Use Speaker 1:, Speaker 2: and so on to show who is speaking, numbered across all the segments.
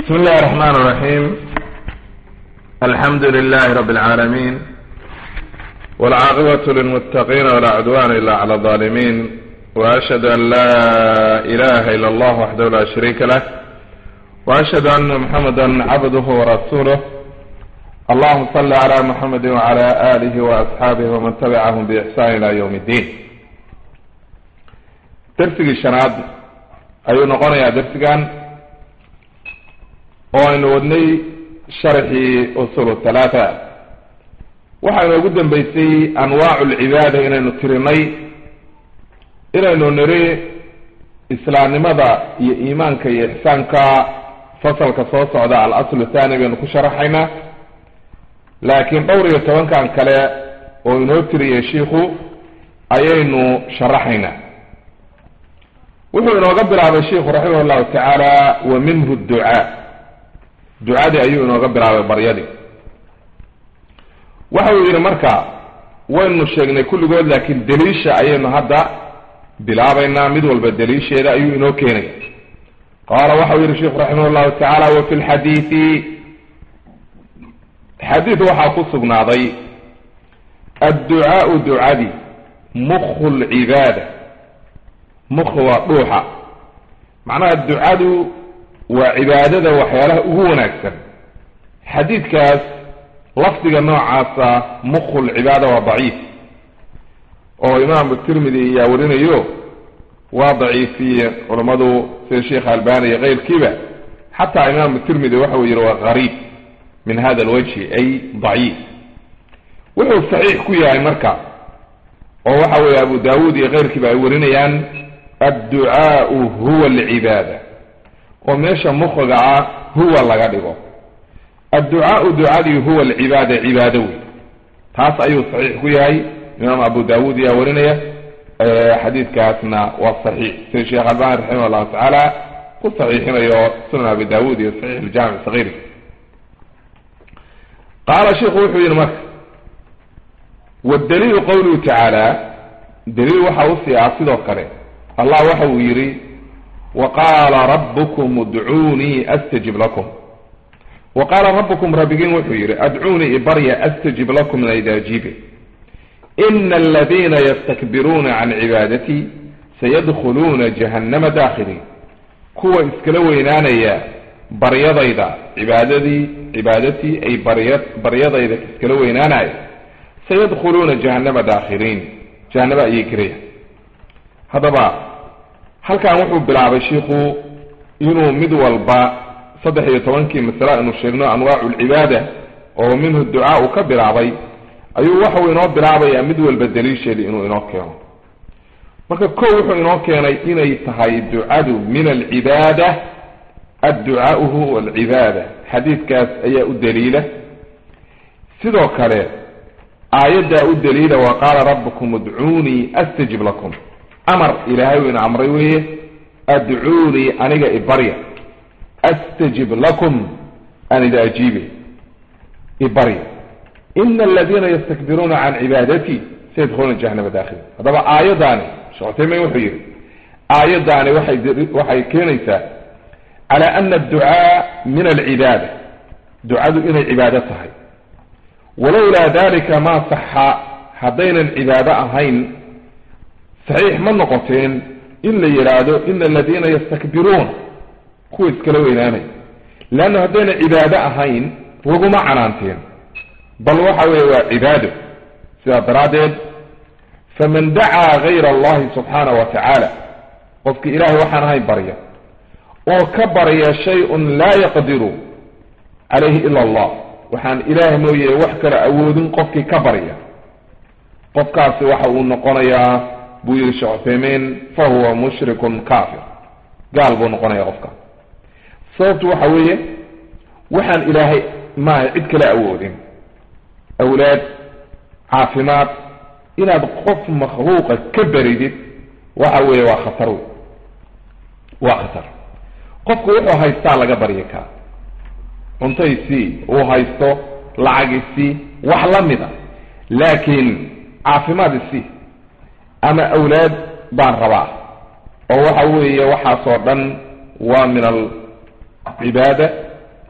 Speaker 1: بسم الله الرحمن الرحيم. الحمد لله رب العالمين، والعاقبة للمتقين ولا عدوان إلا على الظالمين، وأشهد أن لا إله إلا الله وحده لا شريك له، وأشهد أن محمدا عبده ورسوله. اللهم صل على محمد وعلى آله وأصحابه ومن تبعهم بإحسان إلى يوم الدين. درسي الشناد أيو نقول يا درسيان وأن ودني شرحي أصول الثلاثة، وحنا قدام بيسي أنواع العبادة إلى نترمي إلى نري إسلام ماذا إيمانك إحسانك فصل كصوص على الأصل الثاني بأنك شرحنا، لكن دوري يتوان كان كلا ونوتري يا شيخو أيينو شرحنا. وحنا نقبل على الشيخ رحمه الله تعالى ومنه الدعاء. دعاء أيوه نقبل على بريدي. وحنا مركا وين نشجنا كل جود، لكن دليش أيينو هذا بلعبنا مدول بالدليش هذا أيوه نوكيني. قال وحنا الشيخ رحمه الله تعالى وفي الحديث حديث وحاقص بناضي الدعاء دعادي مخ العبادة، مخ وروحه، معناها الدعاء وعبادة وحياله هو نكسر. حديث كاس لفظ نوع عاصة مخ العبادة وضعيف، او امام الترمذي يورينا يو وضعيف في علماء في الشيخ الباني غير كذا، حتى امام الترمذي وحو يروى غريب من هذا الوجه أي ضعيف. وهو صحيح كويا مركع، وهو أبو داود غير كبا ورينيان الدعاء هو العبادة، وماشى مخرع هو اللي الدعاء دعاء هو العبادة عبادوي. تاس أيو صحيح كويا إمام أبو داود يا ورينيا حديث كاتنا والصحيح في الشيخ الباني رحمه الله تعالى والصحيح هنا سنن أبي داود صحيح الجامع الصغير. قال شيخ وحي المك والدليل قوله تعالى دليل وحوصي عصيد وقرأ الله وحو يري وقال ربكم ادعوني استجب لكم. وقال ربكم ربكين وحو يري ادعوني ابريا استجب لكم من اذا جيبه ان الذين يستكبرون عن عبادتي سيدخلون جهنم داخلين. كوا اسكلوينانيا بريضيدا عبادتي أي بريضيدا كسكلوينانا سيدخلون جهنم داخلين، جهنم أي كريه. هذا بقى هل كان وحو بلعب الشيخ ينو مدول با صدح يتوانكي مثلا أنه شيرنا أنواع العبادة ومنه الدعاء كبلعبي أيو وحو ينو بلعبي مدول بدليش لإنه ينوكيهم. marka ko wuxuu inoo keenay inay tahay ducadu min al-ibada. الدعاء هو العبادة. حديث كاس أي الدليلة سيدو كالي آيات الدليلة وقال ربكم ادعوني أستجب لكم. أمر إلهي وإن عمري أدعوني أنيق إبريا أستجب لكم أن إذا أجيبي إبريا إن الذين يستكبرون عن عبادتي سيدخلون جهنم داخل. هذا آيات داني شعطي ما يوحيري آيات داني وحي كينيسا على أن الدعاء من العبادة، دعاء إلى عبادتها، ولولا ذلك ما صح هذين العبادة هين صحيح من نقطين إلا يرادوا إن الذين يستكبرون كويس كلويناني، لأن هذين العبادة هين وهما عنانتين بل وحوي وعباده سيادرادين. فمن دعا غير الله سبحانه وتعالى وفك إله وحنا هاي بريا وكبر يا شيء لا يقدر عليه إلا الله وحان إله موية وحكر أود قفك كبريا قفك وحو نقنيا بوير شعفمين فهو مشرك كافر قال بو نقنيا قفك صوت وحوية وحان إلهي ما عدك لا أود أولاد عافمات إلى بقف مخلوق كبريدت وحوية وخطر qofku wuxuu haystaa laga baryi karaa cuntaysii uu haysto lacagisii wax la mida, laakiin caafimaadisii ama awlaad baan rabaa oo waxa weeye waxaasoo dhan waa min alcibaada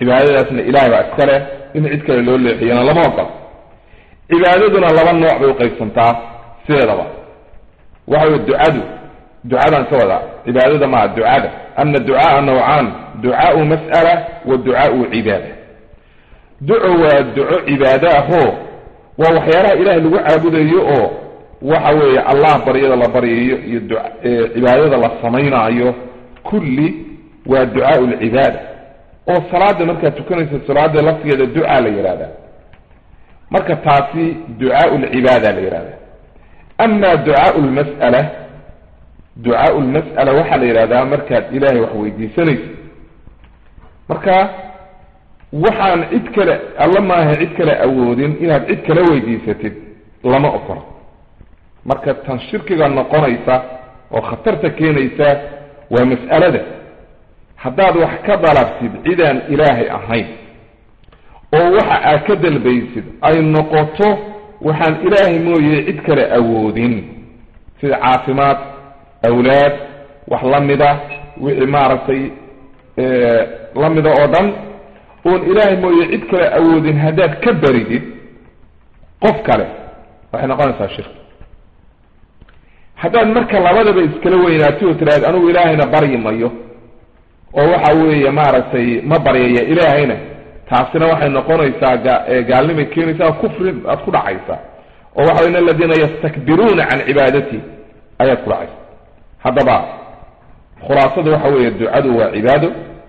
Speaker 1: cibaadadaasna ilaahay baa iskale in cid kale loo leexiyana lama ogolo cibaadaduna laba nooc bay u qaybsantaa sideedaba waxa weeye ducadan ka wada cibaadada ma ducada anna ducaa naw'an ducaa mas'ala wa ducaa cibaada duco waa duco cibaada aho waa waxyaalaha ilaahay lagu caabudayo oo waxa weeye allah baryada la baryayo iyo cibaadada la sameeyo kulli waa ducaa cibaada oo salaada marka tukanaysa salaada lafteeda ducaa la yiraahdaa marka taasi ducaa cibaada la yiraahdaa amma ducaa mas'ala ducaa mas'ala waxa la yiraahdaa marka ilaahay wax weydiisanayso marka waxaan cid kale alla ma aha cid kale awoodin inaad cid kale weydiisatid lama ogola marka tan shirkiga noqonaysa oo khatarta keenaysa waa mas'alada haddaad wax ka dalabtid cidaan ilaahay ahayn oo waxa aad ka dalbaysid ay noqoto waxaan ilaahay mooyee cid kale awoodin sida caafimaad awlaad wax lamida wixii maaragtay lamida oo dhan oon ilaahay mooyee cid kale awoodin haddaad ka baridid qof kale waxay noqonaysaa shirki haddaad marka labadaba iskala weynaatid oo tiraahdo anigu ilaahayna baryi mayo oo waxa weeye maaragtay ma baryaya ilaahayna taasina waxay noqonaysaa gaalnimay keenaysaa kufri aad ku dhacaysa oo waxa weeye alladina yastakbiruuna can cibaadati ayaad ku dhacaysa haddaba khulaasada waxa weeye ducadu waa cibaado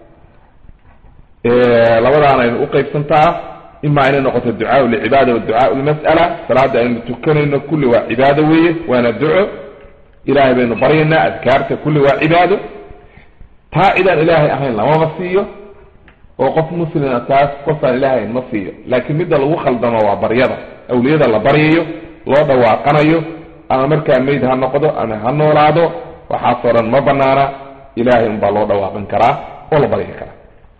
Speaker 1: labadaana aynu u qaybsantaa ima inay noqoto ducaa licibaada wa ducaa lmas'ala salaada aynu tukanayno kulli waa cibaado weeye waana duco ilaahay baynu baryaynaa adkaarta kulli waa cibaado taa cidaan ilaahay ahayn lamama siiyo oo qof muslima taas qofaan ilaahay ma siiyo laakiin midda lagu khaldamo waa baryada awliyada la baryayo loo dhawaaqanayo ama markaa meyd ha noqdo ama ha noolaado waxaasoo dhan ma banaana ilaahay unbaa loo dhawaaqan karaa oo la baryi karaa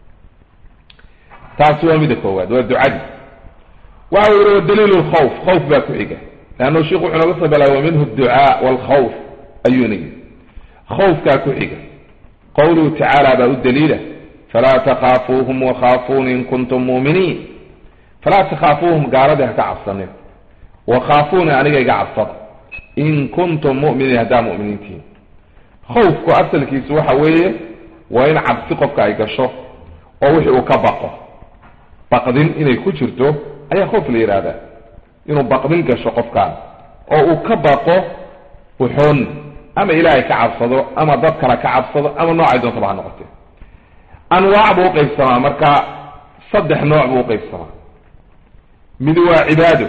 Speaker 1: taasi waa midda koowaad waa ducadii waxa uu yidhi daliilu lkhawf khawf baa ku xiga leannu sheikhu wuxuu naga soo bilaabay minhu adducaa waalkhawf ayuuna yidhi khawfkaa ku xiga qawluhu tacaala baa u daliila falaa takhaafuuhum wakhaafuuni in kuntum mu'miniin falaa takhaafuuhum gaaladii ha ka cabsanin wakhaafuuni aniga iga cabsada in kuntum mu'miniin haddaa mu'miniintihiin khawfku asalkiisu waxa weeye waa in cabsi qofka ay gasho oo wixii uu ka baqo baqdin inay ku jirto ayaa khawf la yidhaahdaa inuu baqdin gasho qofkaan oo uu ka baqo wuxuun ama ilaahay ka cabsado ama dad kale ka cabsado ama noocay doontaba ha noqotee anwaac buu uqaybsamaa marka 3 nooc buu uqaybsamaa mid waa cibaado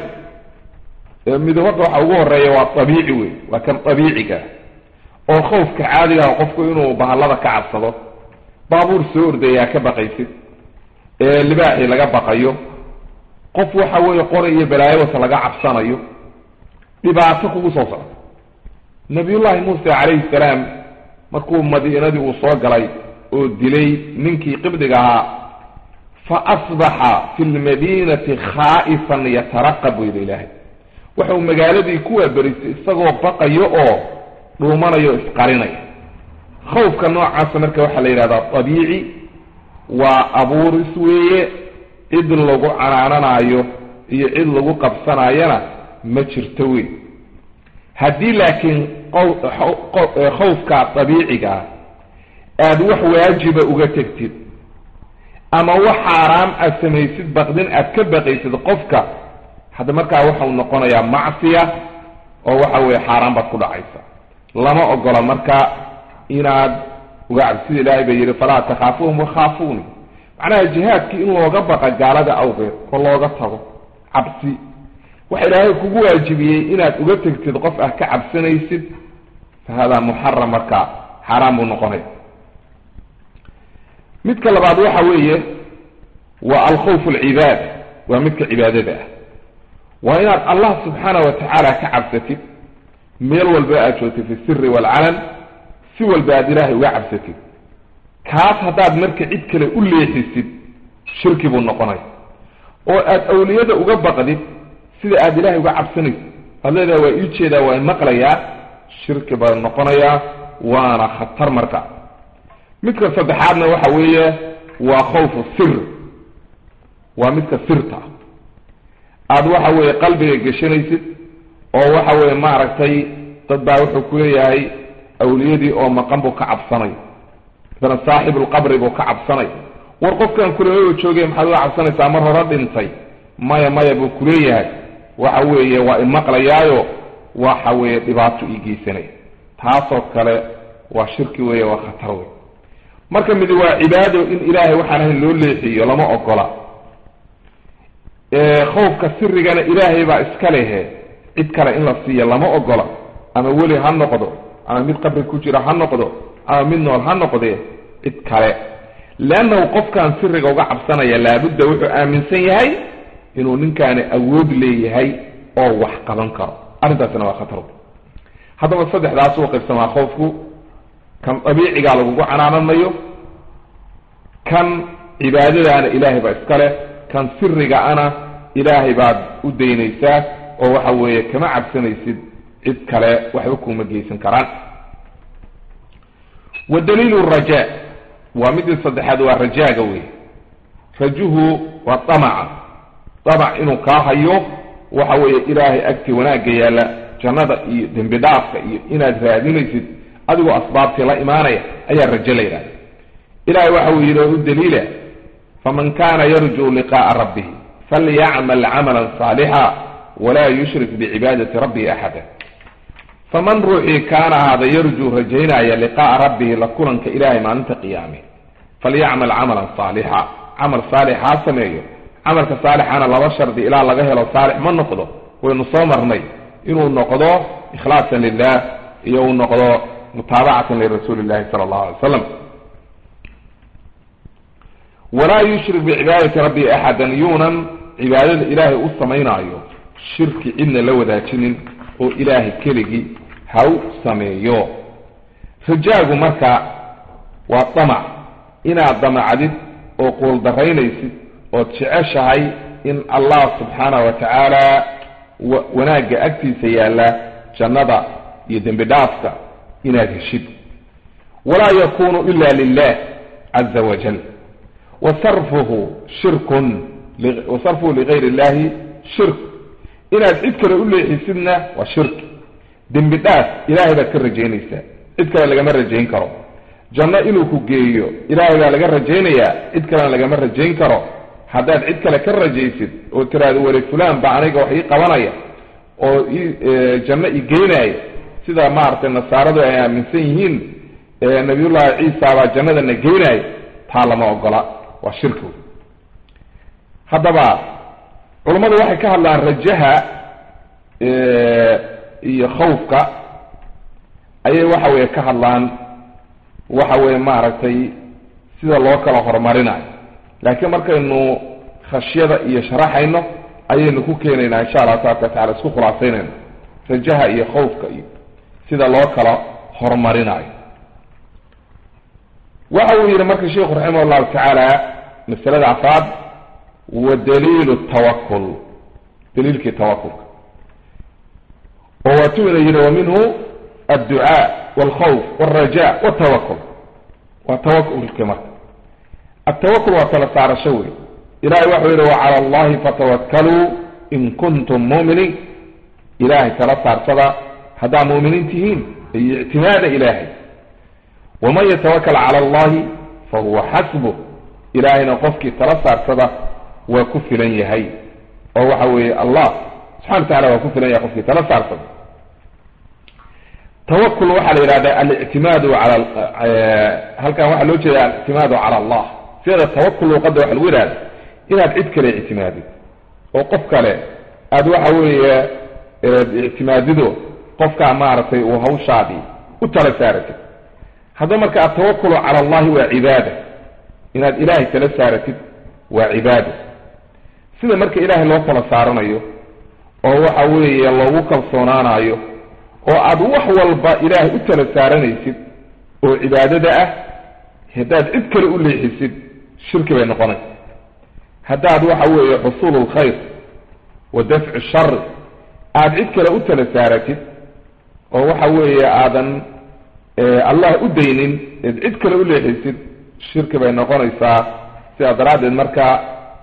Speaker 1: mid waxa ugu horeeya waa tabiici wey waa kan tabiiciga oo khawfka caadiga ah qofku inuu bahallada ka cabsado baabuur soo ordayaa ka baqaysid libaaxi laga baqayo qof waxa weeye qori iyo balaayo wata laga cabsanayo dhibaato kugu soo socda nabiyullaahi muuse calayhi salaam markuu madiinadii uu soo galay oo dilay ninkii qibdiga ahaa fa asbaxa fi lmadiinati khaa'ifan yataraqabu ila ilaahi wuxuu magaaladii ku waabariistay isagoo baqayo oo dhuumanayo isqarinaya khawfka noocaasa marka waxaa la yidhahdaa tabiici waa abuuris weeye cid lagu canaananayo iyo cid lagu qabsanayana ma jirto wey haddii laakiin khawfka tabiiciga aad wax waajiba uga tegtid ama wax xaaraam aad samaysid baqdin aad ka baqaysid qofka hadda markaa waxau noqonayaa macsiya oo waxa weeye xaaraan baad ku dhacaysa lama ogola marka inaad uga cabsida ilaahay bay yidhi falaa takhaafuuhum wakhaafuuni macnaha jihaadkii in looga baqa gaalada awgeed oo looga tago cabsi waxa ilaahay kugu waajibiyey inaad uga tegtid qof ah ka cabsanaysid fa hada muxaram marka xaaraan buu noqonaya midka labaad waxa weeye waa alkhawfu alcibaada waa midka cibaadada ah waa inaad allah subxaanahu watacaala ka cabsatid meel walba aad joogtid fi siri waalcalan si walba aad ilaahay uga cabsatid kaas haddaad marka cid kale u leexisid shirki buu noqonaya oo aad awliyada uga baqdid sida aad ilaahay uga cabsanaysid aad leedahay waa ii jeedaa waa maqlayaa shirki baa noqonayaa waana khatar marka midka saddexaadna waxa weeye waa khawfu sir ومثل سرطة أد وحوي قلبي قشنيسد أو وحوي معركتي تتبع وحكوية هاي أوليدي أو مقامبو كعب صني فأنا صاحب القبر بو كعب صني ورقف كان كلية وشوقي محلو عب صني سامره رد انتي مايا بو كلية هاي وحوي وإمقل يايو وحوي دباتو إيجي سني تاسو كلا وشركي ويا وخطروي marka mid waa cibaado in ilaahay waxaan loo leexiyo lama ogola خوفka sirrigana ilaahay baa iska leeyahay cid kale in la siiyo lama ogola ama wali ha noqdo ama mid qabri ku jira ha noqdo ama mid nool ha noqdo cid kale laana qofkan sirriga uga cabsanaya laabudda wuxuu aaminsan yahay inuu ninkaan awood leeyahay oo wax qaban karo arintaasna waa khatar hadaba saddexdaas oo qaybsama خوفku كم طبيعي قالوا وعنانا مايو كان عبادتنا إلهي بإسكاله كان سرق أنا إلهي بعد أدينيسا ووحوية كما عبسنا يسيد إسكاله وحبكم مجيسن كران والدليل الرجاء ومثل صدح هذا الرجاء قوي رجوه والطمع طمع إنه كاهيو وحوية إلهي أكتي وناقيا لا جنة دنبدافك إنا ذهدين يسيد أدو أسبابتي لا إيمانية أي الرجل إلهي وحوي له الدليل فمن كان يرجو لقاء ربه فليعمل عملا صالحا ولا يشرك بعبادة ربه أحدا فمن روحي كان هذا يرجو رجينا لقاء ربه لكلا كإلهي ما أنت قيامه فليعمل عملا صالحا عمل صالحا سميه عمل كصالح أنا لا بشر دي إله لغيه لو صالح من نقضه وينصومرني إنه نقضه إخلاصا لله يو نقضه متابعة لرسول الله صلى الله عليه وسلم ولا يشرك بعبادة ربي أحدا يونا عبادة إلهي أصمين عيو الشرك إن لو ذاتين وإلهي كريجي هاو سميو فجاء مكة والطمع إنا الضمع عدد وقول دغين يسد وتشعشهي إن الله سبحانه وتعالى وناقى أكتي سيالا جنة يدن بدافك إلى الشد ولا يكون إلا لله عز وجل وصرفه لغير الله شرك إلى الإذكر يقول لي حسنا وشرك دم بداس إلهي ذكر رجينيسا إذكر لغمر رجين كرو جنة إلو كجيو إلهي لغمر رجينيا إذكر لغمر رجين كرو حداد إذكر لكر رجيسد وترى ولي فلان بعنيك وحي قوانيا وجنة إيجيناي sida maartay nasaaradu ay aaminsan yihiin nabiyullah Ciisa waa jannada nageynay taa lama ogola waa shirku hadaba culimadu waxay ka hadlaan rajaha iyo khawfka ayay waxa way ka hadlaan waxa way maartay sida loo kala hormarinayo laakiin markaynu khashiyada iyo sharaxayno ayaynu ku keenaynaa insha Allah ta'ala isku khulaasaynayno rajaha iyo khawfka iyo sida loo kala hormarinayo waxa uu yiri marka sheekhu raximahullahu ta'ala masalada afraad wa dalilu tawakkul dalilki tawakkul huwa tu'minu wa minhu الدعاء والخوف والرجاء والتوكل وتوكل كما التوكل وثلاث شوي إلهي وحده وعلى الله فتوكلوا إن كنتم مؤمنين إلهي ثلاث صدا هذا مؤمنين تهين اعتماد إلهي ومن يتوكل على الله فهو حسبه إلهي نقفك ثلاث صدا وكفر يهي وهو حوي الله سبحانه وتعالى وكفر يقفك ثلاث صدا توكل وحل إرادة الاعتماد على هل كان وحل وجه الاعتماد على الله سيرة التوكل وقد وحل ورادة إلى بعدك الاعتماد وقفك له أدو حوي اعتماده قفك عمارتي وهو شعبي وتلسارتك هذا مركا التوكل على الله وعباده إن الإله تلسارتك وعباده سيدة مركا إله الله تلسارنا أيه وهو حوي الله وكل صنانا أيه oo aad wax walba ilaahay u tala saaranaysid oo cibaadada ah hadaad cid kale u leexisid shirki bay noqonaysaa hadaad waxa weeye xusulul khayr wa daf'u shar aad cid kale u tala saaratid oo waxa weeye aadan Allah u deynin cid kale u leexisid shirki bay noqonaysaa sida daraadeed marka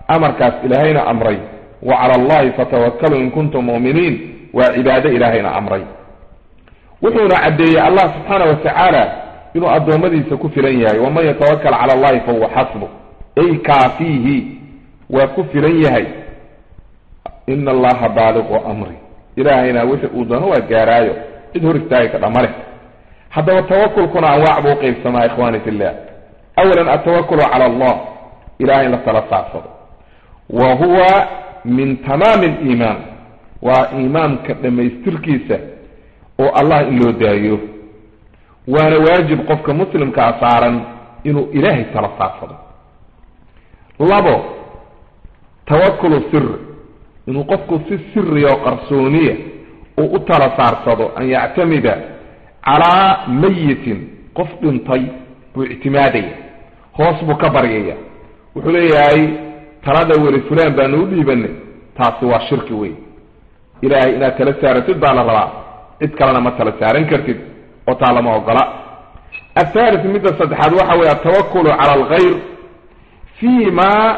Speaker 1: أمر كاس إلهينا أمري وعلى الله فتوكلوا إن كنتم مؤمنين وعبادة إلهينا أمري وحونا عدي الله سبحانه وتعالى إنه أدومدي سكفرين ومن يتوكل على الله فهو حسبه أي كافيه وكفرين إن الله بالغ أمري إلهينا وحونا هو الجارايو إذ رفتايك الأمره هذا التوكل كنا أنواع بوقي السماء إخواني في الله أولا التوكل على الله إلهينا ثلاثة وهو من تمام الإيمان وإيمان لما يستركيسه والله إنه دايو وانا واجب قفك مسلم كأسارا إنه إلهي ثلاثة لابو توكل السر إنه قفك في السر وقرصونية وثلاثة أن يعتمد على ميت قفك طيب باعتمادية هوصب كبرية وحليه تراد وري فلان بانو ديبن تاسي وا شرك وي الهي انا كلا سارتد بانا ربا اد كلنا ما كلا سارن كرتد او تعالى ما اوغلا الثالث مد صدحاد waxa way التوكل على الغير فيما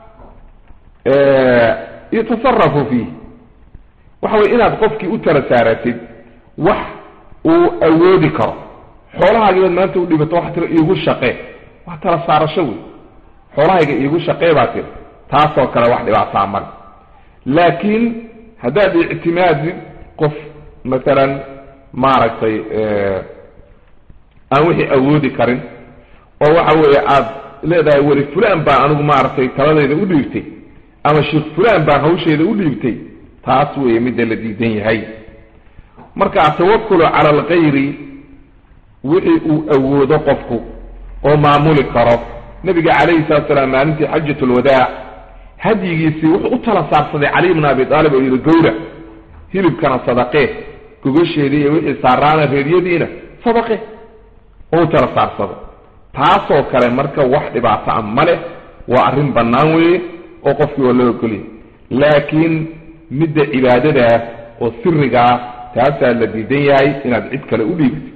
Speaker 1: يتصرف فيه waxa way inaad qofkii u tala saaratid wax uu awoodi karo xoolahaaga maanta u dhibato wax tiro iigu shaqee wax tala saarasho way xoolahaaga iigu shaqee baa tir taasoo kale wax dhibaato mar laakiin hadaa i'timaad qof مثلا maaragtay aan wixii awoodi karin oo waxa weeye aad leedahay wari fulaan baa anigu maaragtay taladayda u dhiibtay ama sheekh fulaan baa hawsheeda u dhiibtay taas weeye mid la diidan yahay marka tawakkul ala al-ghayri wixii uu awoodo qofku oo maamuli karo nabiga kaleey salaam maalintii hajjatul wadaa hadigiisi wuxuu u tala saarsaday Ali ibn Abi Talib oo yiri gowra hilibkana sadaqee gogosheedii iyo wixii saaraana reeriyadiina sadaqee oo tala saarsaday taasoo kale marka wax dhibaato amale waa arrin banaan weeye oo qofkii loo ogoliyay laakiin midda cibaadada oo sirriga taas la diidan yahay inaad cid kale u dhiibto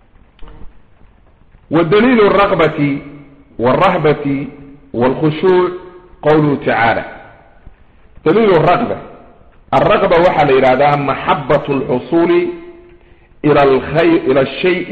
Speaker 1: ودليل الرغبة والرهبة والخشوع قوله تعالى دليل الرغبة وحل إرادة محبة الحصول إلى الخير إلى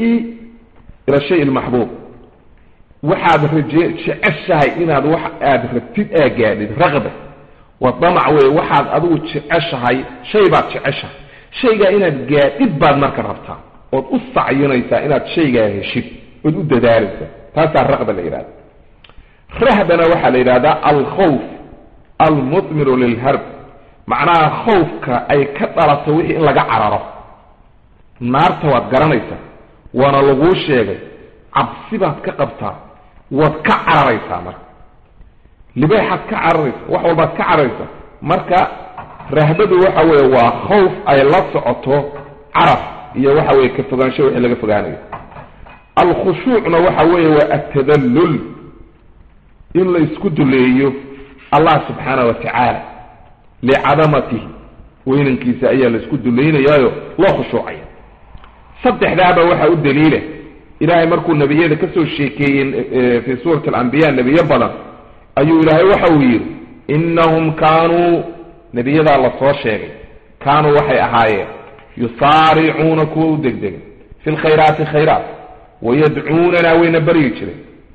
Speaker 1: الشيء المحبوب وحد شعشها إن هذا واحد رتبئة جالد رغبة والطمع وواحد أدو شعشها شيء بعد شعشها شيء إن جالد بعد ما كررتها وتقص عيونيسا إن شيء جاهي شيء ودود ذلك هذا الرغبة الإرادة رهبنا وحل إرادة الخوف المثمر للهرب معناها خوفك أي كتر سويه إن لقى عرره النار تواد قرانيسا وانا لغوش يغي عبسيبات كقبتا واتكعرريسا مرك لبيحات كعرريسا وحوالبات كعرريسا مركا رهبده وحوي وخوف أي لصعته عرف إيا وحوي كفقان شوي إلا كفقاني الخشوع وحوي والتذلل إلا يسكد ليه الله سبحانه وتعالى لعظمته وين انكسائية يسكد ليه يايو لا خشوعية صدح ذهب وحا الدليل إلهي مركو النبي هذا كسو الشيكين في سورة الأنبياء النبي يبلا أيو إلهي وحوير إنهم كانوا نبي هذا الله صور شيكي كانوا وحي أحايا يصارعون كو دقدق في الخيرات خيرات ويدعوننا وين بريتشري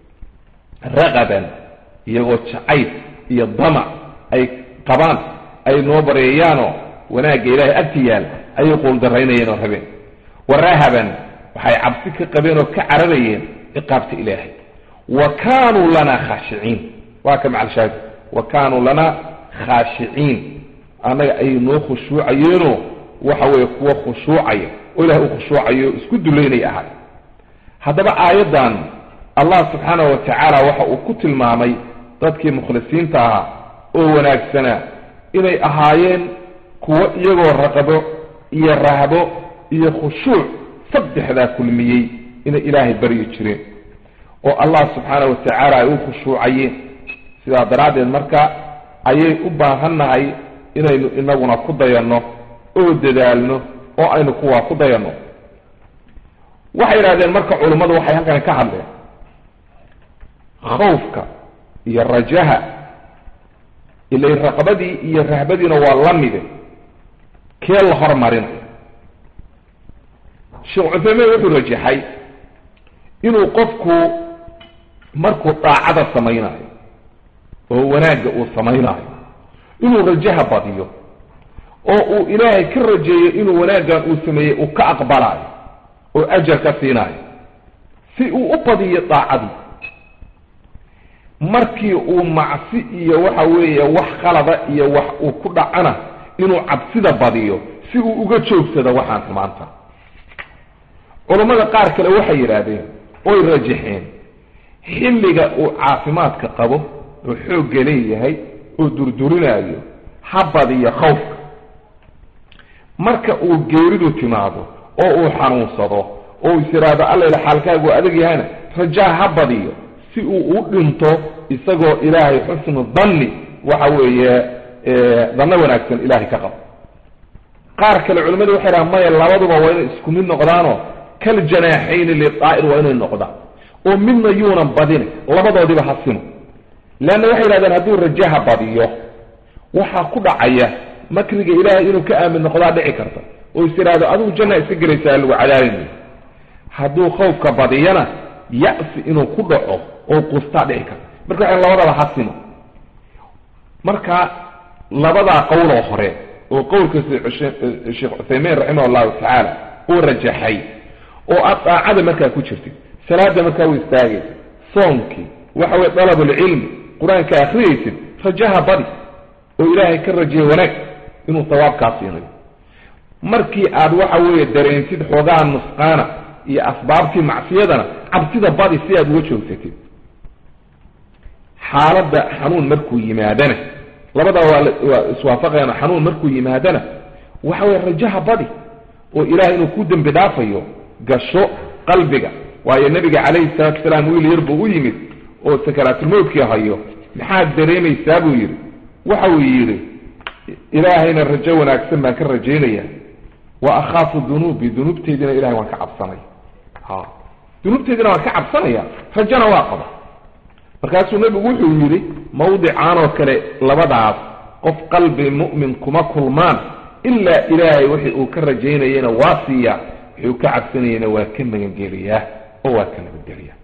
Speaker 1: رغبا يغوش عيد يضمع أي قبان أي نوبريانو وناقي إلهي أبتيال أي يقول درين ينرهبين ورهبا وحي عبسك قبينو كعربيين إقابة إلهي وكانوا لنا خاشعين وكما على الشاهد وكانوا لنا خاشعين أنا أي نو خشوعيينو وحوي قوة خشوعي وإلهي خشوعي اسكدوا ليني أهل هذا بقى أيضا الله سبحانه وتعالى وحا وكتل مامي dadkii mukhlisiinta ah oo wanaagsanaa inay ahaayeen kuwa iyagoo raqabo iyo rahabo iyo khushuuc saddexda kulmiyay inay ilaahay bari jireen oo Allah subhanahu wa ta'ala ay u khushuucayeen sida daraadeed marka ayay u baahanahay inaynu inaguna ku dayano oo dadaalno oo aynu kuwa ku dayano waxay yiraahdeen marka culimadu waxay halkan ka hadleen خوفك يا الرجاء ilay raqabadii iyo rahbadiina waa la mid kee la hormarin Sheekh Uthaymeen wuxuu rajaxay inuu qofku markuu daacada sameeynayo oo wanaaga uu sameeynayo inuu rajaha badiyo oo uu Ilaahay ka rajeeyo inuu wanaaga uu sameeyo uu ka aqbalayo oo ajar ka siinayo si uu u badiyo daacada markii uu macsi iyo waxa weeye wax qalada iyo wax uu ku dhacana inuu cabsida badiyo si uu uga joogsado waxaan xumaanta culimada qaar kale waxay yiraahdeen oo rajaxeen xilliga uu caafimaadka qabo oo xoog leeyahay oo durdurinayo habadiyo khawfka marka uu geeridu timaado oo uu xanuunsado oo isiraado alla ila xalkaagu adag yahayna rajaa habadiyo si uu u dhinto isagoo Ilaahay xusnu dhanni waxa weeye dhanna wanaagsan Ilaahay ka qabo qaar kale culimadu waxay raahmayaan labaduba waa inay isku mid noqdaano kal janaaxayn litaa'ir waa inay noqdaan oo midna yuuna badin labadoodiba hasimo laana waxay yiraahdaan hadduu rajaha badiyo waxa ku dhacaya makriga Ilaahay inuu ka aamin noqdaa dhici karta oo isiraado aduu janna iska galaysaa lagu cadaadin hadduu khawfka badiyana ya'si inuu ku dhaco oo qusta dhici karta marka ay labadaba hasimo marka labada qowl hore oo qowlka Sheekh Uthaymeen rahimahullah ta'ala oo rajaxay oo aad marka ku jirtay salaada marka uu istaagay soonki waxa way dalabul ilmi quraanka akhriyaysid rajaha badi oo Ilaahay ka rajeeyo wanaag inuu thawaabka siinayo markii aad waxa weeye dareensid xoogaan nusqaana iyo asbaabtii macsiyadana cabsida badi si aad uga joogsatid xaaladda xanuun markuu yimaadana labada waa iswaafaqayna xanuun markuu yimaadana waxa way rajaha badi oo Ilaahay inuu ku dambi dhaafayo gasho qalbiga waayo nabiga calayhi salaatu wasalaam wiil yar buu u yimid oo sakaraatul mawdki hayo maxaa dareemaysaa buu yiri waxa uu yiri Ilaahayna rajo wanaagsan ma ka rajeynaya wa akhafu dhunubi dhunubteedina Ilaahay waan ka cabsanay dhunubteedina waan ka cabsanaya rajana waa qaba markaasuu nabigu wuxuu yiri mawdicaan oo kale labadaas qof qalbi mu'min kuma kulmaan illa Ilaahay wixii uu ka rajeynayna waasiya wuxuu ka cabsanayna waa ka magangeliya oo waa ka nabadgeliya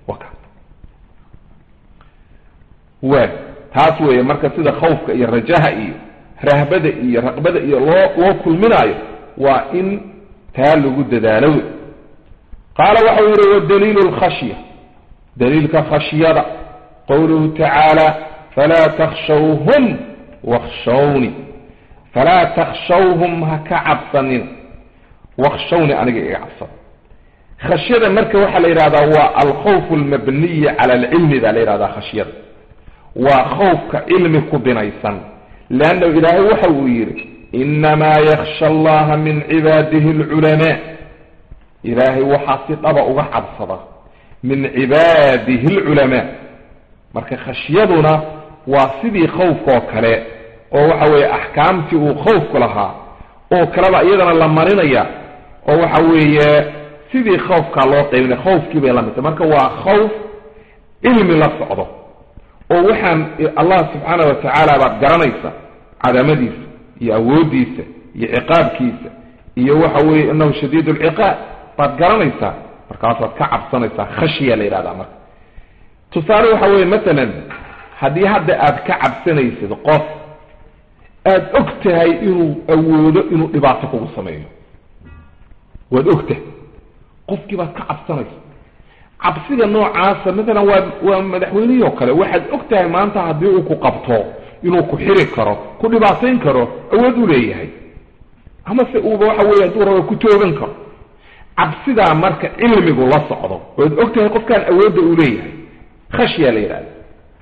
Speaker 1: waa taas weeye marka sida khawfka iyo rajaha iyo rahbada iyo raqbada iyo loo kulminayo waa in taa lagu dadaalo qala waxa yiri wa dalilul khashya dalilka khashyada qawluhu ta'ala fala takhshawhum wakhshawni fala takhshawhum hak'absanin wakhshawni aniga i'asab khashyada marka waxa la yiraahdaa waa al-khawf al-mabni 'ala al-'ilm da la yiraahdaa khashyada waa khawfka ilmi ku binaysan laana Ilaahay waxa uu yiri inma yakhsha Allah min 'ibadihi al-'ulama Ilaahay waxa si dhaba uga cabsada min 'ibadihi al-'ulama marka khashyaduna waa sidii khawfka kale oo waxa weeye ahkaamti uu khawfku lahaa oo kalaba iyadana la marinaya oo waxa weeye sidii khawfka loo qeybin khawfkii bay la mid marka waa khawf ilmi la socdo oo waxaan Allah subhanahu wa ta'ala baad garanaysa cadamadiisa iyo awoodiisa iyo ciqaabkiisa iyo waxa weeye inuu shadiidul ciqaab baad garanaysa markaas aad ka cabsanaysa khashiya la yiraahdaa marka tusaale waxa weeye midalan hadii hadda aad ka cabsanaysid qof aad ogtahay inuu awoodo inuu dhibaato kugu sameeyo waad ogtahay qofkii baad ka cabsanaysa cabsiga noocaasa midalan waa madaxweynaha kale waxaad ogtahay maanta hadii uu ku qabto inuu ku xiri karo ku dhibaateyn karo awood u leeyahay ama se uu waxa weeye intuu rabo ku toogan karo cabsida marka cilmigu la socdo waad ogtahay qofkan awoodda u leeyahay khashiya la yiraahdo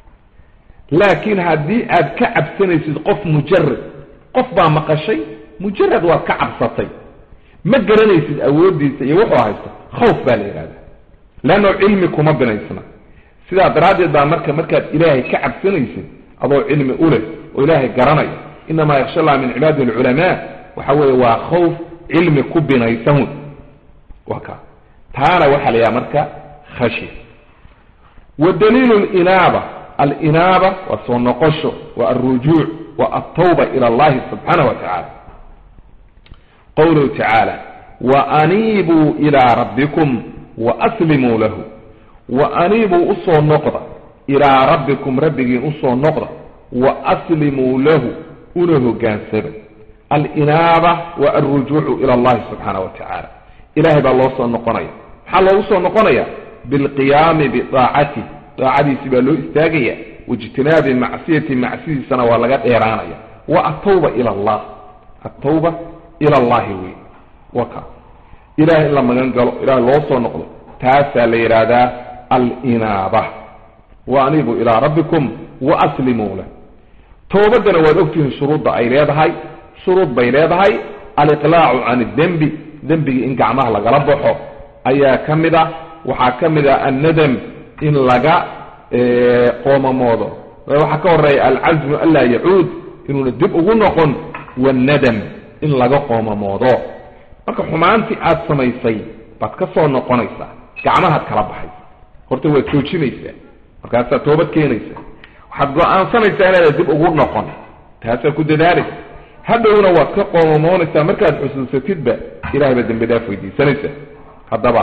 Speaker 1: laakiin hadii aad ka cabsanaysid qof mujarrad qof baa maqashay mujarrad waa ka cabsatay ma garanaysid awoodiisa iyo wuxuu haysto khawf baa la yiraahdaa laana cilmi kuma binaysna sida daraadeed baa markaad Ilaahay ka cabsanaysid adoo cilmi u leh oo Ilaahay garanay inma yakhsha Allah min 'ibadihi al-'ulama waxa weeye waa khawf cilmi ku binaysan waka taana waxa la marka khashi wa dalilul inaba al-inaba wa sunqashu wa ar-ruju' والتوبة إلى الله سبحانه وتعالى. قوله تعالى وأنيبوا إلى ربكم وأسلموا له. وأنيبوا أصوا النقطة إلى ربكم ربكم أصوا النقطة وأسلموا له أله جانسب. الإنابة والرجوع إلى الله سبحانه وتعالى. إلهي بالله أصوا النقنية حال أصوا النقنية بالقيام بطاعته طاعتي سبالو استاقية واجتناب معصية سنة ولغات إيرانية. والتوبة إلى الله التوبة إلى الله وكا إلهي لما ننقل إلهي الله أصوا النقنية تاسع لإرادة الإنابة وأنيبوا إلى ربكم وأسلموا له. توبتنا والأكتين شروط أي ليدهي شروط بي ليدهي الإقلاع عن الذنب ذنب إن كعمه لغربه أي كمدة وحكمدة الندم إن لقى قوم موضوع وحكور العزم ألا يعود إنه ندب أغنقن والندم إن لقى قوم موضوع marka xumaantii aad samaysay bad ka soo noqonaysaa gacmaha kala baxay horta way joojinaysaa markaas toobad keenaysaa waxaad go'aansanaysaa inaad dib ugu noqon taas ku dadaalaysa hadawna waad ka qoomoonaysaa markaad xusuusatidba ilaahay ba dambi dhaaf weydiisanaysaa hadaba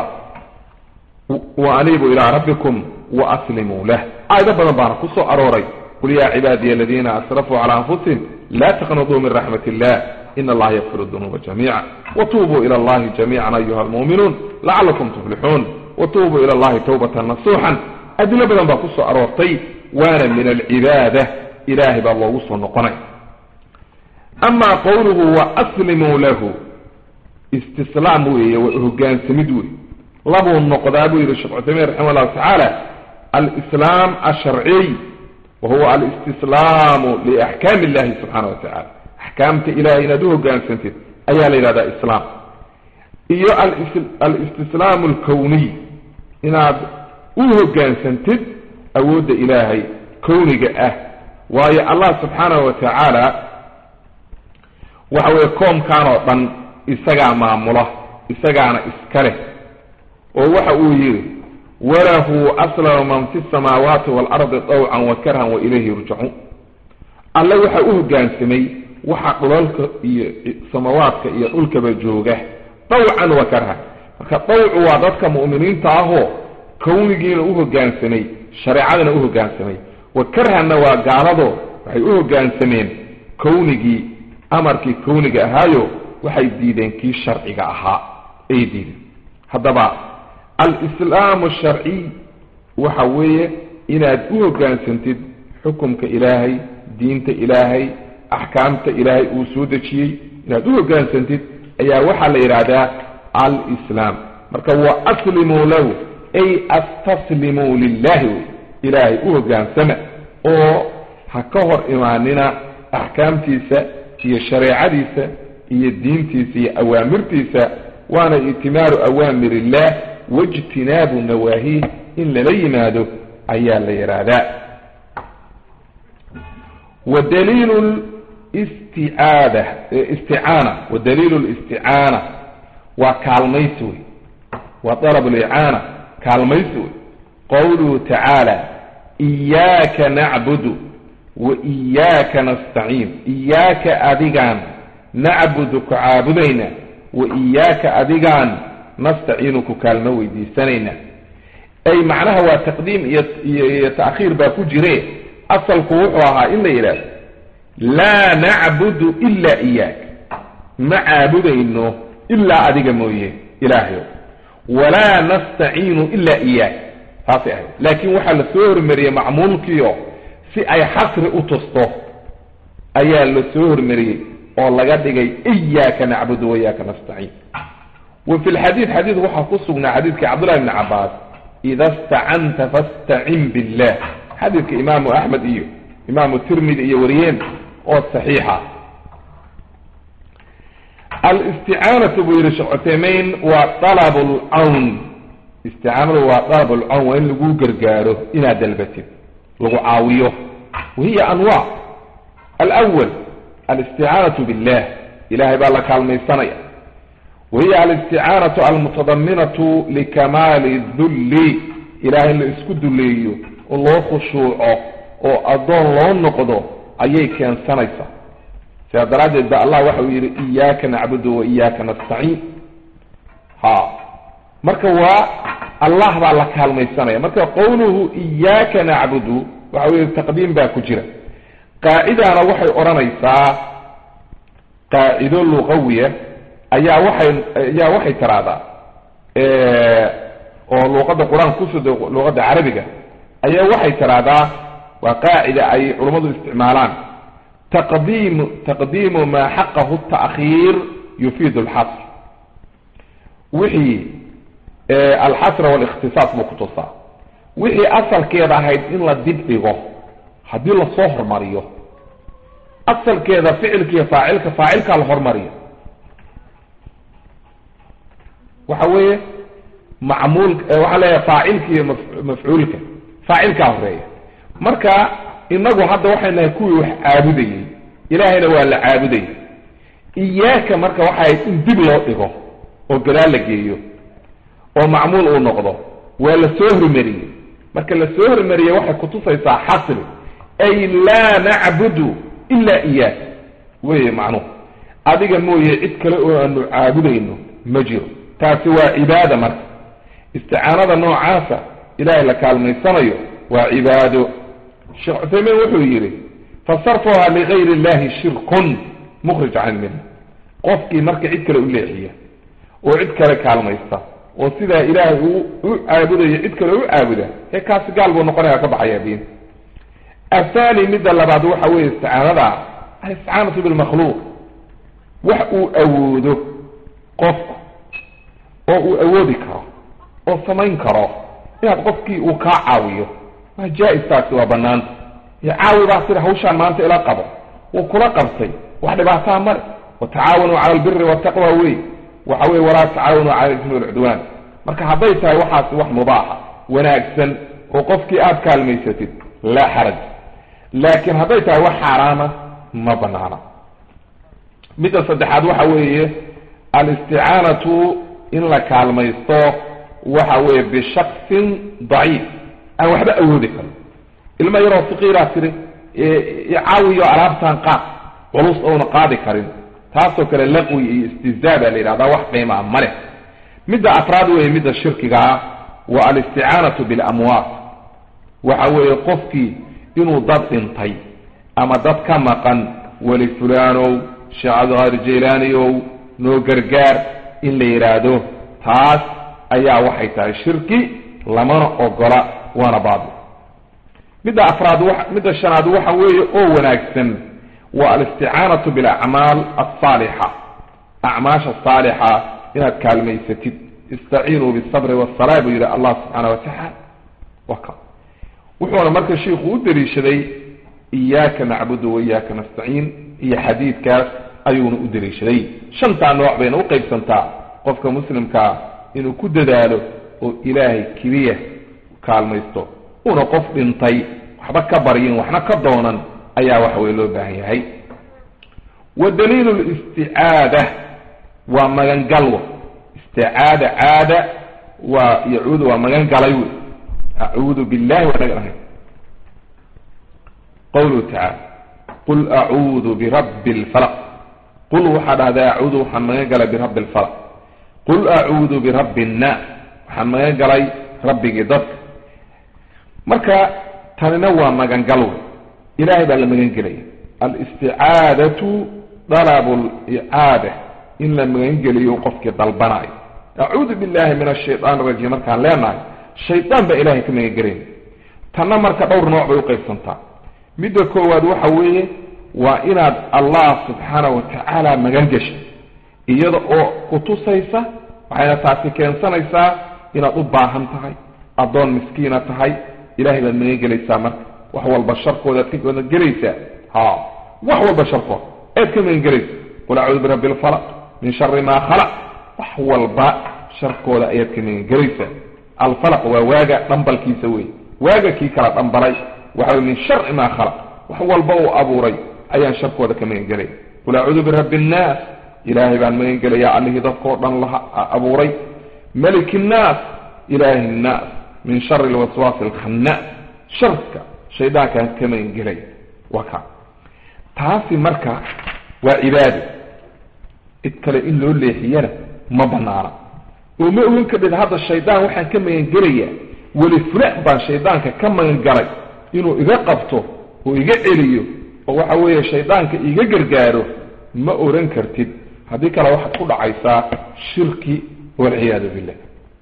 Speaker 1: wa anibu ila rabbikum wa aslimu lah ayda badan baan ku soo arooray qul ya ibadiy alladhina asrafu ala anfusihim la taqnatu min rahmatillah إن الله يغفر الذنوب جميعا وتوبوا إلى الله جميعا أيها المؤمنون لعلكم تفلحون وتوبوا إلى الله توبة نصوحا أدل بدن بقص أروطي وانا من العبادة إلهي بالله وصل نقني. أما قوله وأسلموا له استسلامه وهجان سمدوه لابو النقضابه إلى الشيخ عثيمين رحمه الله تعالى الإسلام الشرعي وهو الاستسلام لأحكام الله سبحانه وتعالى أحكامت إلهي ندوه قان سنتين أيها ليلة دا إسلام إيو الاستسلام الكوني إناد أوه قان سنتين أود إلهي كوني قاه وهي الله سبحانه وتعالى وهو يقوم كانوا بان إساقع معموله إساقعنا إسكاله وهو يري وله أسلم من في السماوات والأرض طوعا وكرها وإليه يرجعون الله وحوه قان سمي waxa dhulalka iyo samawaadka iyo dhulkaba jooga tawcan wa karha marka tawcu waa dadka muuminiinta ahoo kownigiina u hoggaansamay shariicadana u hoggaansamay wa karhana waa gaalado waxay u hoggaansameen kownigii amarkii kowniga ahaayo waxay diideen kii sharciga ahaa ay diideen hadaba al-islaamu sharci waxa weeye inaad u hoggaansantid xukunka ilaahay diinta ilaahay أحكامت إلهي وسودتشي نادوه كان سنتid أيها وحا لإرادة الإسلام مركا وأسلموا له أي أستسلموا لله إلهي كان سمع أو حكهر إيماننا أحكامتيسا هي الشريعة هي الدين تيسا هي أوامر تيسا وانا اتمار أوامر الله واجتناب النواهي إلا ليناده أيها لإرادة. والدليل استعانة ودليل الاستعانة وكالميسوي وطلب الإعانة كالميسوي قوله تعالى إياك نعبد وإياك نستعين إياك أدقان نعبدك عابدين وإياك أدقان نستعينك كالموي دي سنين أي معناها هو تقديم يتأخير باكو جريه أصل قوحها إلا إله لا نعبد إلا إياك ما عابد إنه إلا أدق مويه إلهي ولا نستعين إلا إياك هذا لكن وحل سور مريا معمول كيو في أي حصر أتصطه أي السور مريا والله قد إياك نعبد وإياك نستعين. وفي الحديث حديث وحا قصنا حديث كعبد الله بن عباس إذا استعنت فاستعن بالله حديث إمام أحمد إيو إمام الترمذي إيو وريين أو الصحيحة. الاستعانة بير شعتمين وطلب العون استعانة وطلب العون وإن لقو قرقاره إلى دلبته لقو عاويه وهي أنواع. الأول الاستعانة بالله إلهي بالك الميصنية وهي الاستعانة المتضمنة لكمال الذل إلهي اللي اسكد ليه الله خشوعه وأضل الله النقضه ayay keensanaysaa sidaa daraaddeed ba allah waxa uu yidhi iyaaka nacbudu wa iyaaka nastaciin marka waa allah baa la kaalmaysanaya marka qowluhu iyaaka nacbudu waxa weeye taqdiim baa ku jira qaacidana waxay odhanaysaa qaacido luqawiya ayaa waxay tiraahdaa oo luqadda qur-aanka kusoo luqadda carabiga ayaa waxay tiraahdaa waa qaacida ay culummadu isticmaalaan taqdiimu maa xaqahu ta'khiir yufiidu alxasr wixii alxasra waalikhtisaas buu ku tusaa wixii asalkeeda ahayd in la dib dhigo haddii lasoo hormariyo asalkeeda ficilkiiyo faacilkaa la hormariyo waxa weeye macmuul waxaa leeyahay faacilka iyo mafcuulka faacilkaa horeeya marka inagu hadda waxay nahay kuwii wax caabudayey ilaahayna waa la caabudayay iyaaka marka waxay in dib loo dhigo oo gadaal la geeyo oo macmuul uu noqdo waa la soo hormariyey marka la soo hormariyey waxay kutusaysaa xasri ay laa nacbudu ilaa iyaak weye macnuhu adiga mooye cid kale oo aanu caabudayno ma jiro taasi waa cibaada marka isticaanada noocaasa ilaahay la kaalmaysanayo waa cibaado sheekh cuthaymiin wuxuu yidhi fasarfuha ligayri illahi shirkun mukhrij can minha qofkii marka cid kale u leexiya oo cid kale kaalmaysta oo sidaa ilaahay u caabudayo cid kale u caabuda kaasi gaal buu noqonaya ka baxaya diin athani midda labaad waxa weeye isticaanada alisticaanatu bilmakhluuq wax uu awoodo qofku oo uu awoodi karo oo samayn karo inaad qofkii uu kaa caawiyo waa jaa-is taasi waa banaanta caawi baa sida hawshaan maanta ila qabo wuu kula qabtay wax dhibaataa male watacaawanuu cala albiri waltaqwa wey waxa weye walaa tacaawanu cala ismi walcudwaan marka hadday tahay waxaasi wax mubaaxa wanaagsan oo qofkii aada kaalmaysatid laa xaraj laakiin hadday tahay wax xaaraama ma banaana midda saddexaad waxa weeye alisticaanatu in la kaalmaysto waxa weeye bishaksin daciif aan waxba awoodi karin ilma yaroo saqiiraa tiri caawiyo alaabtaan qaad culus oona qaadi karin taasoo kale laqwi iyo istihzaa baa la yidhahdaa wax qiimaa ma leh midda afraad weeye midda shirkigaa waa alisticaanatu bilamwaat waxa weeye qofkii inuu dad dhintay ama dad ka maqan weli fulaanow sheekh cabdilqaadir jaylaaniyow noo gargaar in la yidhaahdo taas ayaa waxay tahay shirki lamana ogola waana baatil midda afraad midda shanaad waxa weeye oo wanaagsan waa alisticaanatu bilacmaal alsaalixa acmaasha saalixa inaad kaalmaysatid istaciinuu bisabri wasalaa buu yidhi allah subxaana watacaala waka wuxuuna marka shiiku u daliishaday iyaaka nacbudu wa iyaaka nastaciin iyo xadiidkaas ayuuna u daliishaday shantaa nooc bayna u qaybsantaa qofka muslimkaa inuu ku dadaalo oo ilaahay keliya kaalmaysto una qof dhintay waxba ka baryin waxna ka doonan ayaa waxa weye loo baahan yahay wa daliilu listicaada waa magangalwa isticaada caada waa yacuudu waa magan galay wey acuudu billahi waa naga ahay qawluhu tacaala qul acuudu birabbi lfalaq qul waxaa dhahdaa acuudu waxaan magan galay birabbi lfalaq qul acuudu birabbi annaas waxaan magan galay rabbigii dadka marka tanina waa magangal wey ilaahay baa la magan gelaya alisticaadatu dalabu licaada in la magan geliyo qofkii dalbanayo acuudu billahi min ashaytaan arajiim markaan leenahay shaydaan baa ilaahay ka magan gelayn tanna marka dhowr nooc bay uqaybsantaa midda koowaad waxa weeye waa inaad allah subxaana watacaala magan geshay iyada oo kutusaysa waxayna taasi keensanaysaa inaad u baahan tahay addoon miskiina tahay ilahay baad magan gelaysaa marka wax walba sharkoodaad ka magan gelaysaa wax walba sharkood aad ka magan gelaysa qul acuudu birabbi lfalaq min shari maa khalaq wax walba sharkooda ayaad ka magan gelaysaa alfalaq waa waaga dhambalkiisa wey waaga kii kala dhambalay waxa min shari maa khalaq wax walba uu abuuray ayaan sharkooda ka magan gelaya qul acuudu birabbi annaas ilaahay baan magan gelayaa allihii dadkao dhan la abuuray maliki nnaas ilaahi nnaas min shari lwaswaasi alkhannaas sharka shaydaankaan ka magan gelaya waa ka taasi marka waa cibaado cid kale in loo leexiyana ma banaana oo ma ogan kadib hadda shaydaan waxaan ka magan gelaya wali fulaan baan shaydaanka ka magan galay inuu iga qabto oo iga celiyo oo waxa weeye shaydaanka iga gargaaro ma oran kartid hadii kale waxa ku dhacaysa shirki wal iyad billah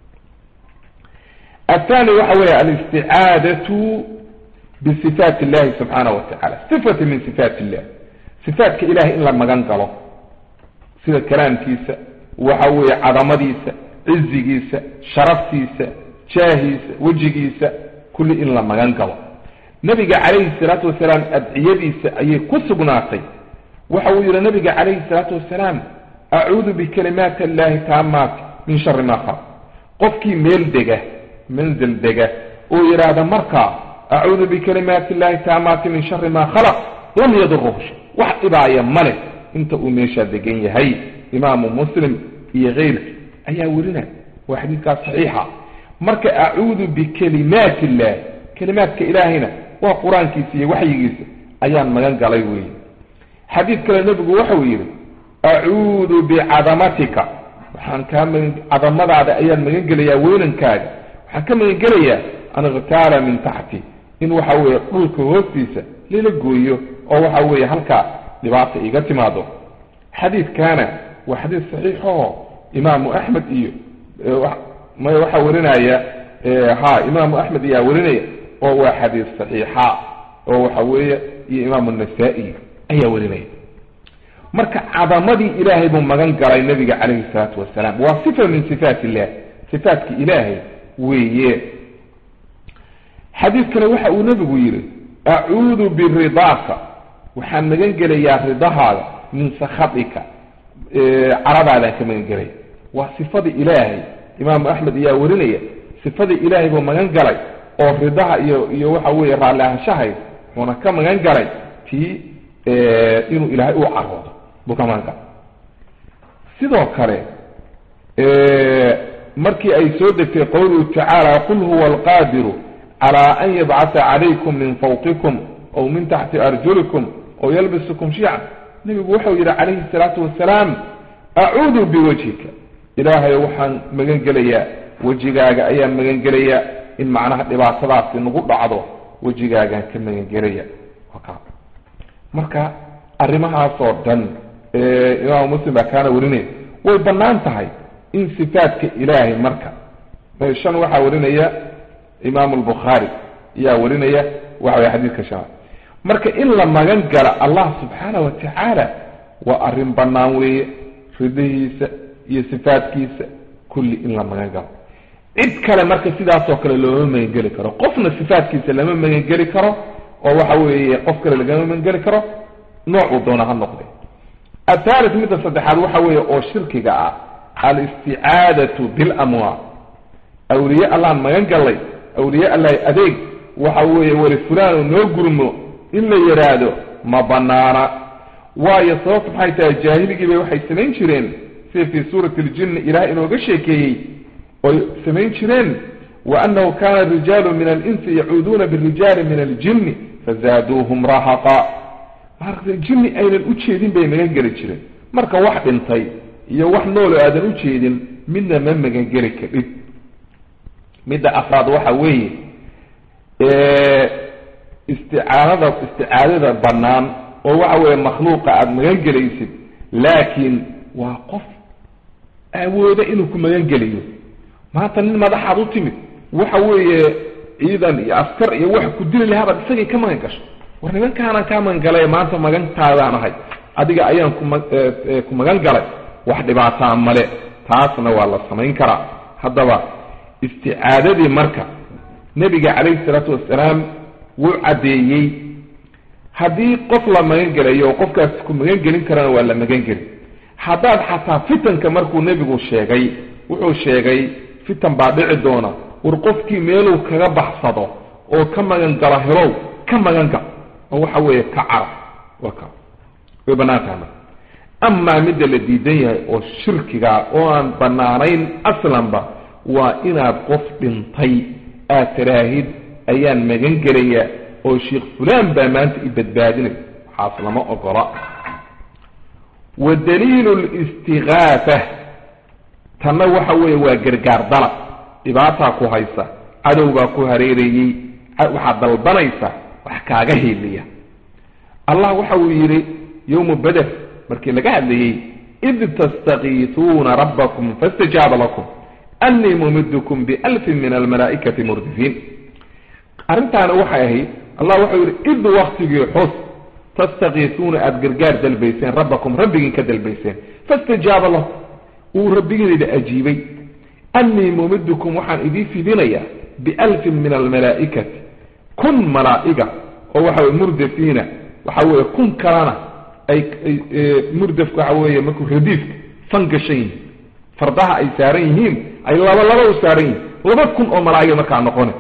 Speaker 1: الثاني وهو الاستعادة بصفات الله سبحانه وتعالى صفة من صفات الله صفات كإله إلا مغنقله سيدة كلام كيسة وهو عظمديسة عزيسة شرفتيسة شاهيسة وجهيسة كل إلا مغنقله نبي عليه الصلاة والسلام أدعيديسة أي كسبناتي وهو يرى نبي عليه الصلاة والسلام أعوذ بكلمات الله تامات من شر ما خلق قفكي ميل دقه منزل دقه وإرادة مركة أعوذ بكلمات الله تامات من شر ما خلق لم يضره شيء وحقبايا ملك انت أميشا دقين هاي إمام مسلم يغيرك أيها ولنا وحديثك صحيحة مركة أعوذ بكلمات الله كلمات كإلهنا وقرآن كيسي وحي كيسي أيام مغان قاليوي حديث كلا نبقى وحوي أعوذ بعظمتك وحان كامل عظمت هذا أيام مغان قاليا وين كاد حكم الجرية أنا غتارة من تحتي إن وحوي قلك وستيسة للجويه أو وحوي هلكا لبعض إيجات ماذا حديث كان وحديث صحيح إمام أحمد ما يحورنا يا إمام أحمد يا ورنا وهو حديث صحيح وهو حوي إمام النسائي أي ورنا مرك عظمتي إلهي بمجان قال النبي عليه الصلاة والسلام وصفة من صفات الله صفات إلهي ويه حديث كان وحا ونبي ويري أعوذ برضاك وحان مجنجل يا رضاها من سخطك عرب على كمان جري وصفة إلهي إمام أحمد يا ورنية صفة إلهي بمجنجل أو رضاها يوحا ويرى لها شهي وانا كمان جنجل في إنه إلهي أعرض بكمان قال سيدو كاري مركي أي سودة في قوله تعالى قل هو القادر على أن يبعث عليكم من فوقكم أو من تحت أرجلكم أو يلبسكم شيعا نبي بوحو عليه الصلاة والسلام أعوذ بوجهك إلهي وحن مغنقليا وجهك أيام مغنقليا إن معناها لبعض صلاة نقول بعضه وجهك كمغنقليا مركا أرمها صوتا إمام مسلم كان ورني ويبنان تهي إن صفاتك إلهي مركا فالشان وحا ورنيا إمام البخاري يا ورنيا وحا حديث كشان مركا إلا ما ينقل الله سبحانه وتعالى وأرم بناوي فدهيس يصفاتكيس كل إلا ما ينقل إذ كان مركا سيدا سوكرا لما ما ينقل كرو قفنا صفاتكيس لما ما ينقل كرو وحاوي قفكرا لما ما ينقل كرو نوع ودونها النقطة الثالث مثل صدحات وحاوي أو شركي الاستعادة بالأموال أولياء الله ما ينقل أولياء الله أديك وحوي ورفلان ونقرمه إلا يرادو ما بنانا ويصوت حيث الجاهلي وحي سمين شرين في سورة الجن إلى إنه قشيكي وسمين شرين وأنه كان الرجال من الإنس يعودون بالرجال من الجن فزادوهم راهقا الجن أين الأتشيدين بين ينقل شرين مركا واحد انتي iyo wax nool aadan u jeedin midna ma magan gali karin midda afraad waxa weeye isticaadada banaan oo waxa weeye makhluuqa aad magan galaysid laakiin waa qof awooda inuu ku magan galiyo maanta nin madaxaad u timid waxa weeye ciidan iyo askar iyo wax ku dili lahaa isagii ka magan gasho war nimankaana ka magan galay maanta magantaadaan ahay adiga ayaan ku magan galay wax dhibaataan male taasna waa la samayn karaa haddaba isticaadadii marka nabiga calayhi salaatu wasalaam wuu cadeeyey haddii qof la magan gelayo oo qofkaas ku magan gelin karana waa la magan gelin haddaad xataa fitanka markuu nebigu sheegay wuxuu sheegay fitan baa dhici doona war qofkii meeluu kaga baxsado oo ka magan gala helow ka magan gal oo waxa weeye ka carab waka way banaantahay أما مدى الديدية والشركة وأن بنانين أصلا با وإنا قف بنطي آتراهد أيان مجنجرية وشيخ فلان بامانت إباد بادنك حاصل ما أقرأ. ودليل الاستغاثة تنوح وقرقار ضلع إباطا كوهيسة عدوبا كوهريري وحد البنيسة وحكاقه اللي الله وحويري يوم بدر مركي لقاعد لي إذ تستغيثون ربكم فاستجاب لكم أني ممدكم ب1000 من الملائكة مردفين. أرنتانا وحيه الله وحويري إذ وقتك حس تستغيثون أبقرقار دلبيسين ربكم ربكم كدلبيسين فاستجاب لكم وربكم إذا أجيبي أني ممدكم وحن إذي في دنيا ب1000 من الملائكة كن ملائكة وحوي مردفين وحوي كن كرانا أي مردف وحوي مكو رديف فنقشين فردها أي سارينهم أي لبا سارين لبا كن أو ملائكة مكان نقونه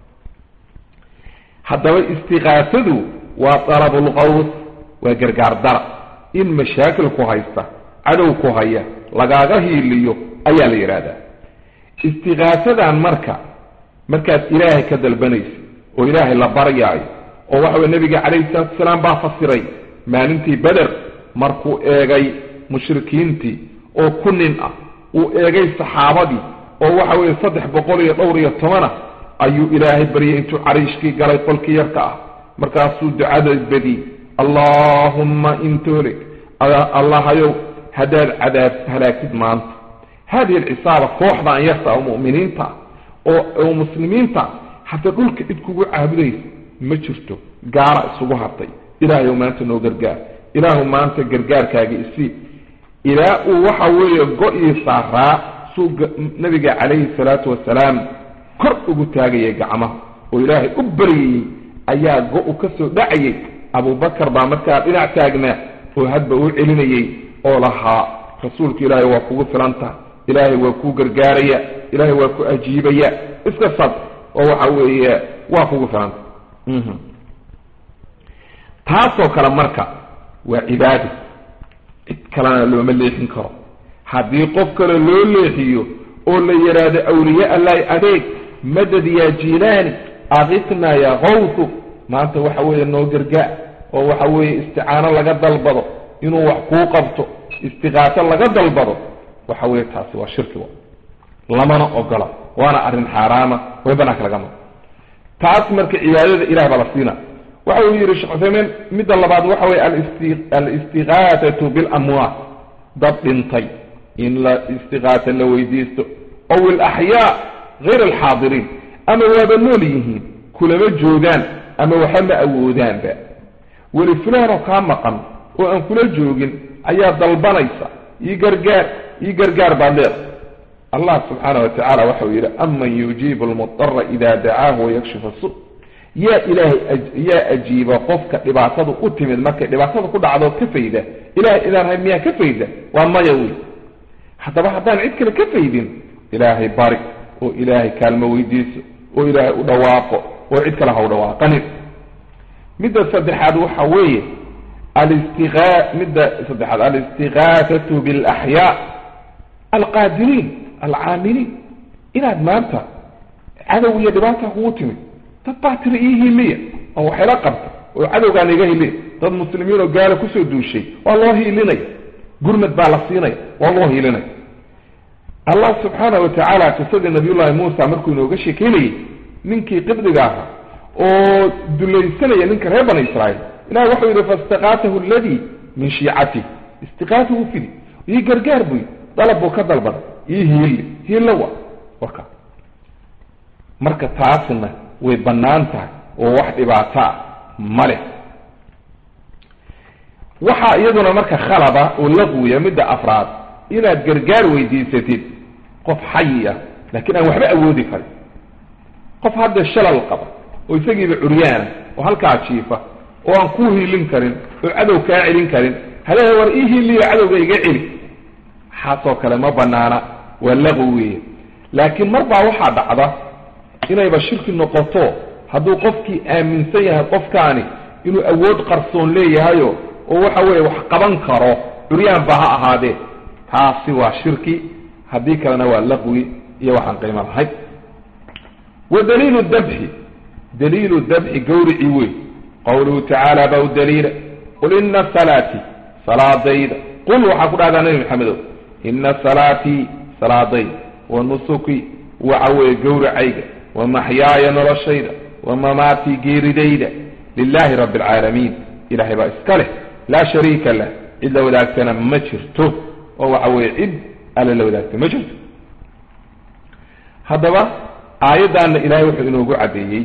Speaker 1: حتى استغاثوا وطلب الغوث وقرقار درع إن مشاكل كوهيستا عدو كوهية لقاقه الليو أيا الإرادة استغاثة عن مركز إلهي كدل بنيس وإلهي لبرياي ووحو النبي عليه الصلاة والسلام بافصري ما ننتي بدر مركو إيغي مشركينتي او كنن وإيغي صحابتي ووحو يصدح بقولي دوري التمنى أيو إلهي بري انتو عريشكي قالي قلكي يركع مركاسو دعاء بدي اللهم انتو لك الله يو هذا العذاب هلاكد مانت هذه العصابة كوحدة أن يخطأ مؤمنين تا أو مسلمين تا حتى قلك إدكو عابديس ما شفتو قارع سبوهاتي إلهي وما أنت نو قرقار إلهي وما أنت قرقار كاقي إسي إلهي وحوي قئي صحراء سوق نبي عليه الصلاة والسلام كرقو تاقي يقعمه وإلهي أبري أيها قئو كسو دعي أبو بكر بامركا إلى اعتاقنا وهد بقول عليني أولها رسولك إلهي وكو سلانتا إلهي وكو قرقاريا إلهي وكو أجيبيا اسكسر وحوي وكو سلانتا تاسو كلام مركا وعباده كلام لو مليحين كرو حدي قفك لو ليحيو او لا يراد اولياء الله عليك مدد يا جيلاني اغثنا يا غوث ما انت وحوي انه قرقاء وحوي استعانه لغا دلبدو انه wax ku qabto istiqaasa laga dalbado waxa weey taasi waa shirki lamana ogola waana arin xaraama way banaka lagama taas marka cibaadada ilaahay bala siina waxa uu yiri shakhsiyan mid labaad waxa weey al-istighathatu bil amwat dad dhintay in la istighatha la weydiisto aw al ahya غير الحاضرين ama wada noolyihiin kulama joogan ama waxa ma awoodaan ba wali fulano ka maqan oo aan kula joogin ayaa dalbanaysa ii gargaar baadheer Allah subhanahu wa ta'ala waxa uu yiri amman yujibu al-mudtarra idha da'ahu wa yakshifu as-su' ya ilahi ya ajiba qofka dhibaatada u timid marka dhibaatada ku dhacdo ka fayda ilahi idan haymiya ka fayda waa mayawi hadaba hadaan cid kale ka faydin ilahi barik oo ilahi kalma weydiiso oo ilahi u dhawaaqo oo cid kale ha u dhawaaqanin midda saddexaad waxa weeye الاستغاثة بالأحياء القادرين العاملين إلى مانتا عدو يدباتا قوتمي تطاتر إيه ليه أو حلقبت وعدو قال إيه ليه ضد المسلمين وقالوا كسو دو شيء والله لنا قرمت بالصيني والله لنا الله سبحانه وتعالى تصد النبي الله موسى مركو نوغشي كيلي منكي قبض قاها ودلي سنة ينك ريبان إسرائيل إلا وحي فاستغاثه الذي من شيعته استغاثه فيه يقرقار بي طلبه كذلك هي اللوى وكا مركة تاسنا ويبنانتا وواحد إباعتا ملك وحا يدنا مركة خلبة واللغو يمد أفراد إلا قرقار ويديستين قف حية لكن أنا وحبا أودي فري قف هذا الشلل القبر ويسقي بعريانة وهلكا عشيفة وان كوهي لنكرين وعدو كاعلين كرين هذا هو رئيه اللي عدو يقعلي حاصو كلمة بنانا واللغوية لكن مربع واحد عضا إنه يبقى شرك النقطة هذا قفكي آمن سيها قفكاني إنه أود قرصون ليه هايو وحوي وحقبان كارو عريان بها هذا سوى شركي هذيك لنا واللغوي يوحن قيمة الحي ودليل الذبح دليل الذبح قول عوي قوله تعالى بو دليل qul ina salaati salaadayda qul waxaa ku dhahdaa nabi maxamedow ina salaatii salaadayda wa nusuki waxa weeye gowracayga wa maxyaaya noloshayda wa mamaatii geeridayda lilahi rabbi alcaalamiin ilahay baa iska leh laa shariika lah cid la wadaagtana ma jirto oo waxa weeye cid alla la wadaagta ma jirto haddaba aayaddaana ilahay wuxuu inoogu caddeeyey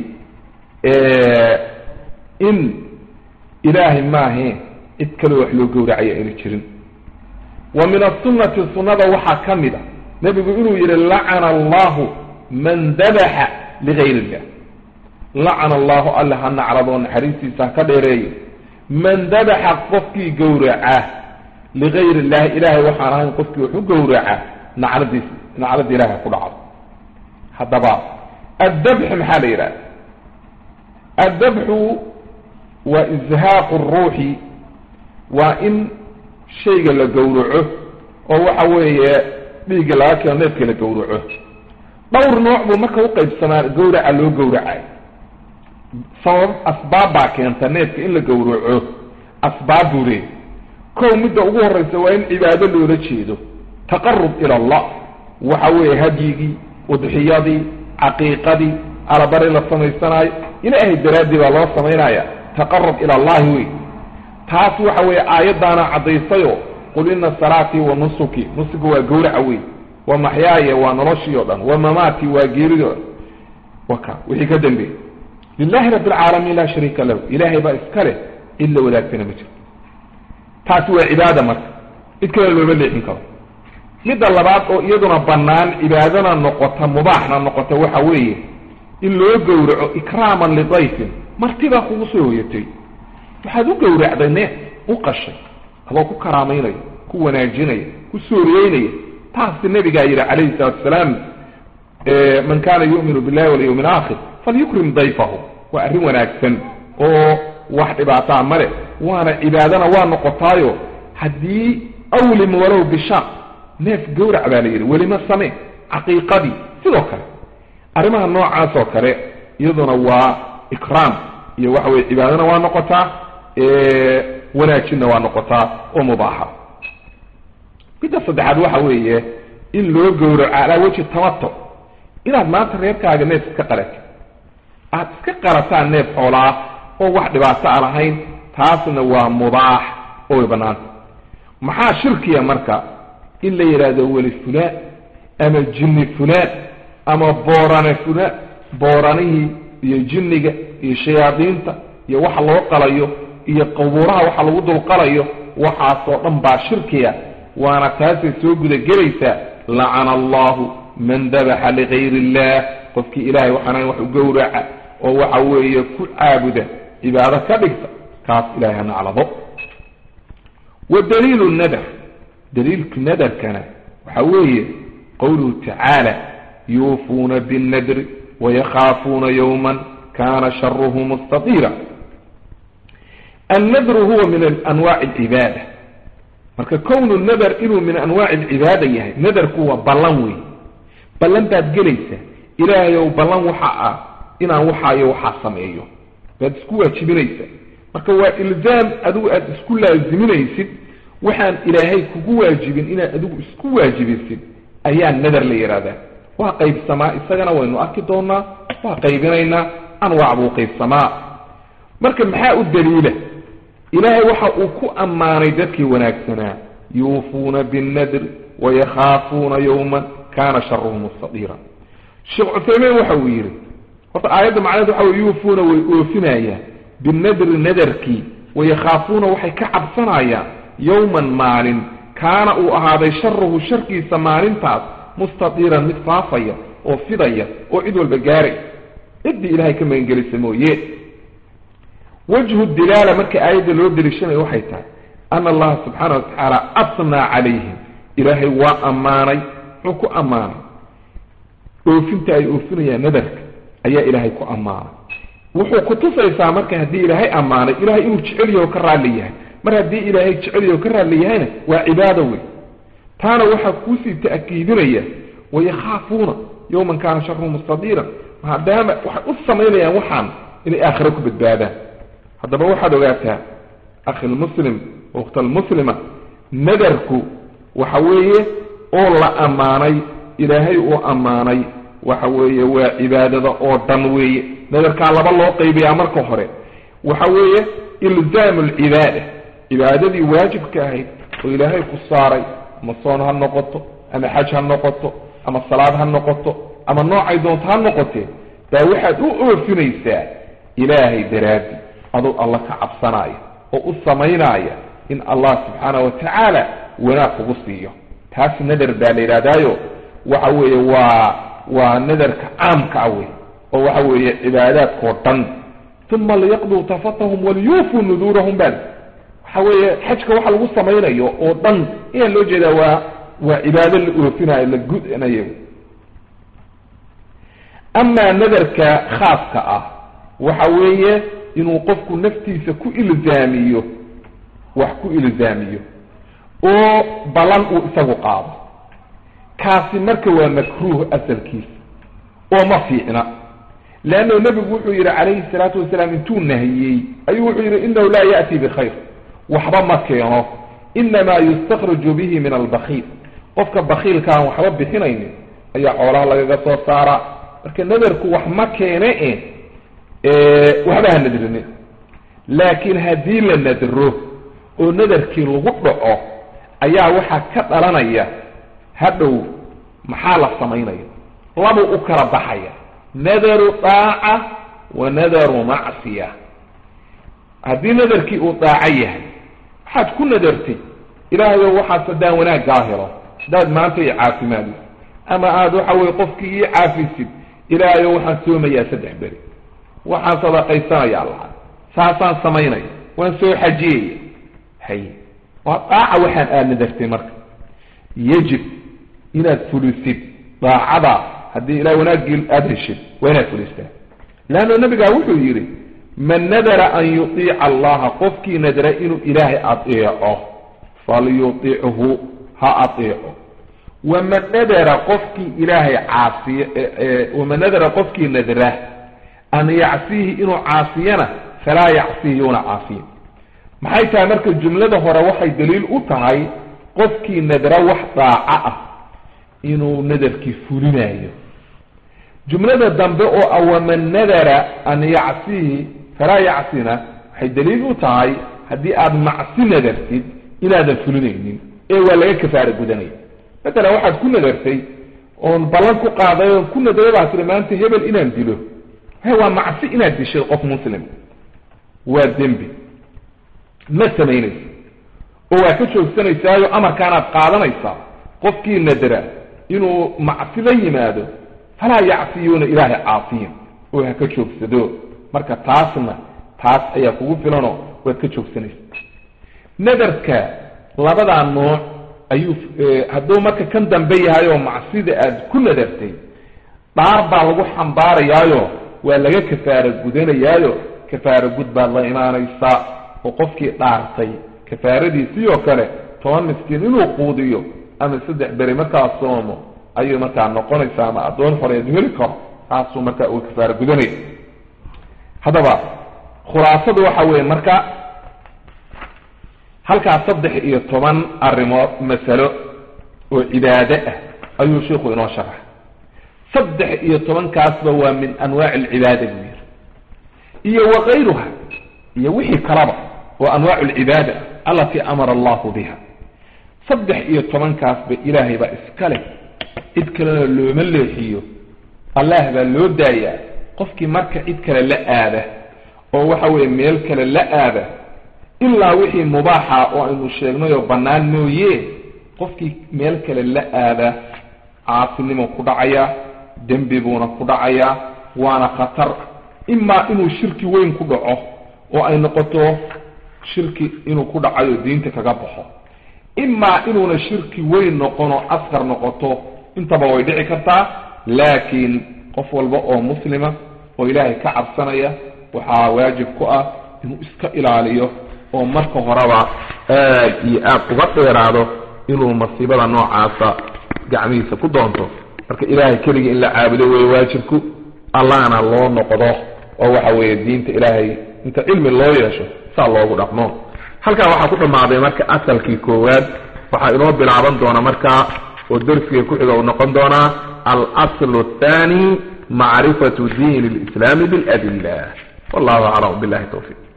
Speaker 1: in ilaahay maahe cid kaloo wax loo gowracaya aynu jirin wa min asunati sunnada waxaa ka mid a nebigu inuu yidhi lacana allahu man dabaxa ligayr illah lacana allahu alla ha nacradoo naxariistiisa ha ka dheereeyo man dabaxa qofkii gowraca ligayr illahi ilaahay waxaan ahayn qofkii wax u gowraca nacradda ilahay ku dhacdo haddaba addabxu maxaa la yidhahda addabxu waa izhaaqu ruuxi waa in shayga la gowraco oo waxa weeye dhiigga laga keeno neefka la gowraco dhowr nooc buu marka uqaybsamaa gowraca loo gowracay sabab asbaab baa keenta neefka in la gowraco asbaab buu leeyahy kow midda ugu horreysa waa in cibaado loola jeedo taqarub ila allah waxa weeye hadyigii udxiyadii caqiiqadii alabari la samaysanaayo ilaahay daraaddii baa loo samaynaya taqarub ila allahi wey taas waxa weeye aayaddaana caddaysayo qul ina salaatii wa nusuki nusuki waa gowraca wey wa maxyaaya waa noloshii o dhan wa mamaatii waa geeridii o dhan waka wixii ka dambeeyey lilahi rabbi alcaalamiin laa shariika lahu ilaahay baa iska leh cid la wadaagtana ma jirto taasi waa cibaada marka cid kale looma leexin karo midda labaad oo iyaduna bannaan cibaadana noqota mubaaxna noqota waxa weeye in loo gowraco ikraaman lidayfin martibaa kugu soo hoyatay waxaad u gowracday neef u qashay adoo ku karaamaynaya ku wanaajinaya ku sooriyeynaya taasi nabigaa yidhi calayhi salaatu wasalaam man kaana yu'minu billahi walyawmi alaakhir falyukrim dayfahu waa arrin wanaagsan oo wax dhibaataa male waana cibaadana waa noqotaayo haddii awlim walow bishaaq neef gowrac baa la yidhi welima samee caqiiqadii sidoo kale arrimaha noocaas oo kale iyaduna waa ikraam iyo waxa weye cibaadana waa noqotaa wanaajinna waa noqotaa oo mubaaxa midda saddexaad waxa weeye in loo gowraco calaa wajhi tamato inaad maanta reerkaaga neef iska qalato aad iska qalataan neef xoolaa oo wax dhibaato a lahayn taasna waa mubaax oo way bannaanta maxaa shirkiya marka in la yidhaahdo weli fulaan ama jinni fulaan ama boorane fulaan booranihii iyo jinniga iyo shayaadiinta iyo waxa loo qalayo iyo qabuuraha waxa lagu dulqalayo waxaasoo dhan baa shirkiya waana taasay soo gudagelaysaa lacana allahu man dabaxa ligayri illah qofkii ilaahay waxaanayn wax u gowraca oo waxa weeye ku caabuda cibaado ka dhigta kaas ilahay ha naclado wa daliilu nadar daliilka nadarkana waxa weeye qawluhu tacaala yuufuuna binnadri wayakhaafuuna yowman kana sharuhu mustatira annadru huwa min anwaaci alcibaada marka kownu nadar inuu min anwaaci alcibaada yahay nadarku waa ballan wey ballan baad gelaysa ilaahayow ballan waxa ah inaan waxaayo waxaa sameeyo baad isku waajibinaysa marka waa ilzaam adigu aad isku laaziminaysid waxaan ilaahay kugu waajibin inaad adigu isku waajibisid ayaa nadar la yidhaahdaa waa qaybsamaa isagana waynu arki doonaa waa qaybinaynaa anwaac buu qaybsamaa marka maxaa u daliila ilaahay waxa uu ku ammaanay dadkii wanaagsanaa yuufuuna binnadri wayakhaafuuna yowman kana sharuhu mustatira sheekh cuthaymiin waxa uu yidhi horta aayadda macnaheed waxa wey yuufuuna way oofinayaan binnadri nadarkii wayakhaafuuna waxay ka cabsanayaan yowman maalin kaana uu ahaaday sharuhu sharkiisa maalintaas mustatiran mid faafaya oo fidaya oo cid walba gaaray ciddii ilaahay ka magangelisa mooye wajhu dilaala marka aayadda loo deliishanayo waxay tahay ana allaha subxaana watacaala asnaa calayhim ilaahay waa ammaanay muxuu ku ammaanay oofinta ay oofinayaan nadarka ayaa ilaahay ku ammaanay wuxuu ku tusaysaa marka haddii ilaahay ammaanay ilaahay inuu jecel yaho ka raalli yahay mar haddii ilaahay jecel yaho ka raalli yahayna waa cibaado wey taana waxaa kuusii ta'kiidinaya wayakhaafuuna yowman kaana sharuhu mustadiran maadaama waxay u samaynayaan waxaan inay aakhiro ku badbaadaan haddaba waxaad ogaataa akhi almuslim ukhta almuslima nadarku waxa weeye oo la amaanay ilaahay uu amaanay waxa weeye waa cibaadada oo dhan weeye nadarka laba loo qaybiyaa marka hore waxa weeye ilzaam alcibaada cibaadadii waajibka ahayd oo ilaahay ku saaray ama soon ha noqoto ama xaj ha noqoto ama salaad ha noqoto ama noocay doonto ha noqotee taa waxaad u oofinaysaa ilaahay daraadi adoo Allah ka cabsanaya oo u samaynaya in Allah subhanahu wa ta'ala wanaag kugu siiyo taas nadar baa la yiraahdayo waxa weeye waa nadarka caamka ah oo waxa weeye cibaadaadka oo dhan thumma liyaqdu tafatahum waliyufu nudurahum bal waxa weeye xajka waxa lagu samaynayo oo dhan in loo jeeda waa cibaado la oofinayo la gudanayo ama nadarka khaaska ah waxa weeye inuu qofku naftiisa ku ilzaamiyo wax ku ilzaamiyo oo balan uu isagu qaado kaasi marka waa makruuh asalkiisa oo ma fiicna laano nabigu wuxuu yiri calayhi salaatu wasalaam intuu nahiyay ayuu wuxuu yiri innahu la yaati bi khayr waxba ma keeno inma yustakhraju bihi min al-bakhil qofka bakhilka waxba bixinaynin ayaa xoolaha laga soo saara marka nadarku wax ma keene waxba nadrine laakiin hadii la nadro oo nadarkii lagu dhaco ayaa waxa ka dhalanaya hadhow maxaa la sameeynaya laba u kala baxaya nadaru taa'a wa nadaru ma'siyah hadii nadarkii uu taa'a yahay waxaad ku nadartay ilaahay waxa sadaan wanaag gaahiro dad maanta ay caafimaad ama aad waxa way qofkii caafisid ilaahay waxa soomaya 3 bari waxa sadaqaysanaya Allah saasaan sameeynay waan soo xajiyay hay wa taa'a waxaan aad nadartay marka yajib inaad fulisid taa'ada hadii ilaahay wanaagii aad heshid wayna fulistaa laana nabiga wuxuu yiri man nadara an yuti'a Allah qofkii nadara inuu ilaahay ateeco falyuti'hu ha ateeco ومن ندر قفكي إلهي عاصي ومن ندر قفكي ندره أن يعصيه إنه عاصينا فلا يعصيون عاصين محايتا مركز الجملة ده هو روحي دليل أطعي قفكي ندر وحطاعة إنه ندر كفولنا جملة الدنبئة أو من ندر أن يعصيه فلا يعصينا حي دليل أطعي هدي أد معصي ندرتid إلى ذا فلنين إيه ولا يكفار قدنين مثلا واحد كنا درتي on balan ku qaaday oo kuna deebaha tilmaantay hebel inaan dilo waa macsi inaad dishay qof muslim waa dambi ma sameynaysa oo waa ka joogsanaysaa amarkaan aad qaadanaysaa qofkii nadara inuu macsi la yimaado fala yacfiyuna ilaahi caafiyin oo ka joogsado marka taasna taas ayaa kugu filano waad ka joogsanaysaa nadarka labada nooc ayuu hadoo marka kan dambe yahay oo macsida aad ku nadartay baarba lagu xambaarayaayo waa laga kafaara gudanayaayo kafaara gud baa la imaanaysa oo qofkii dhaartay kafaaradiisii oo kale 10 miskiin inuu quudiyo ama 3 bari markaa soomo ayuu markaa noqonaysaa ama adoon xoreed heli karo taasoo markaa uu kafaara gudanay hadaba khulaasadu waxa weeye marka halka 13 arimo masalo oo cibaado ah ayuu sheekhu inoo sharax 13 kaasba waa min anwaa' al-ibada iyo waqayruha iyo wixii kalaba oo anwaa' al-ibada allati amara Allah biha 13 kaasba ilaahay ba iskale cid kale loo maleexiyo Allah ba loo daaya qofkii marka cid kale la aada oo waxa weeye meel kale la aada إلا وحي مباحة وإنه شيئا يبنان مويه قفكي ميلك للآبة عاصل من قدعيا دنبيبون قدعيا وانا خطر إما إنه شركي وين قدعه وإنه قطوه شركي إنه قدعيا دينتك قبحه إما إنه شركي وين نقنه أصغر نقطوه انت بويدعي كتا لكن قفو البقوة مسلمة وإلهي كعب سنية وحا واجب كؤة إنه إسكا إلاليه oo marka horaba aad uga dheeraado inuu masiibada noocaasa gacmihiisa ku doonto marka ilaahay kaliya in la caabudo way waajibku allahna loo noqdo oo waxa weeye diinta ilaahay inta cilmi loo yeesho saa loogu dhaqmo halkaa waxaa ku dhammaaday marka asalkii koowaad. waxaa inoo bilaaban doona marka oo darsiga ku xiga uu noqon doonaa al-aslu athani macrifatu diin alislaami biladilla. wallahu aclam billahi tawfiq.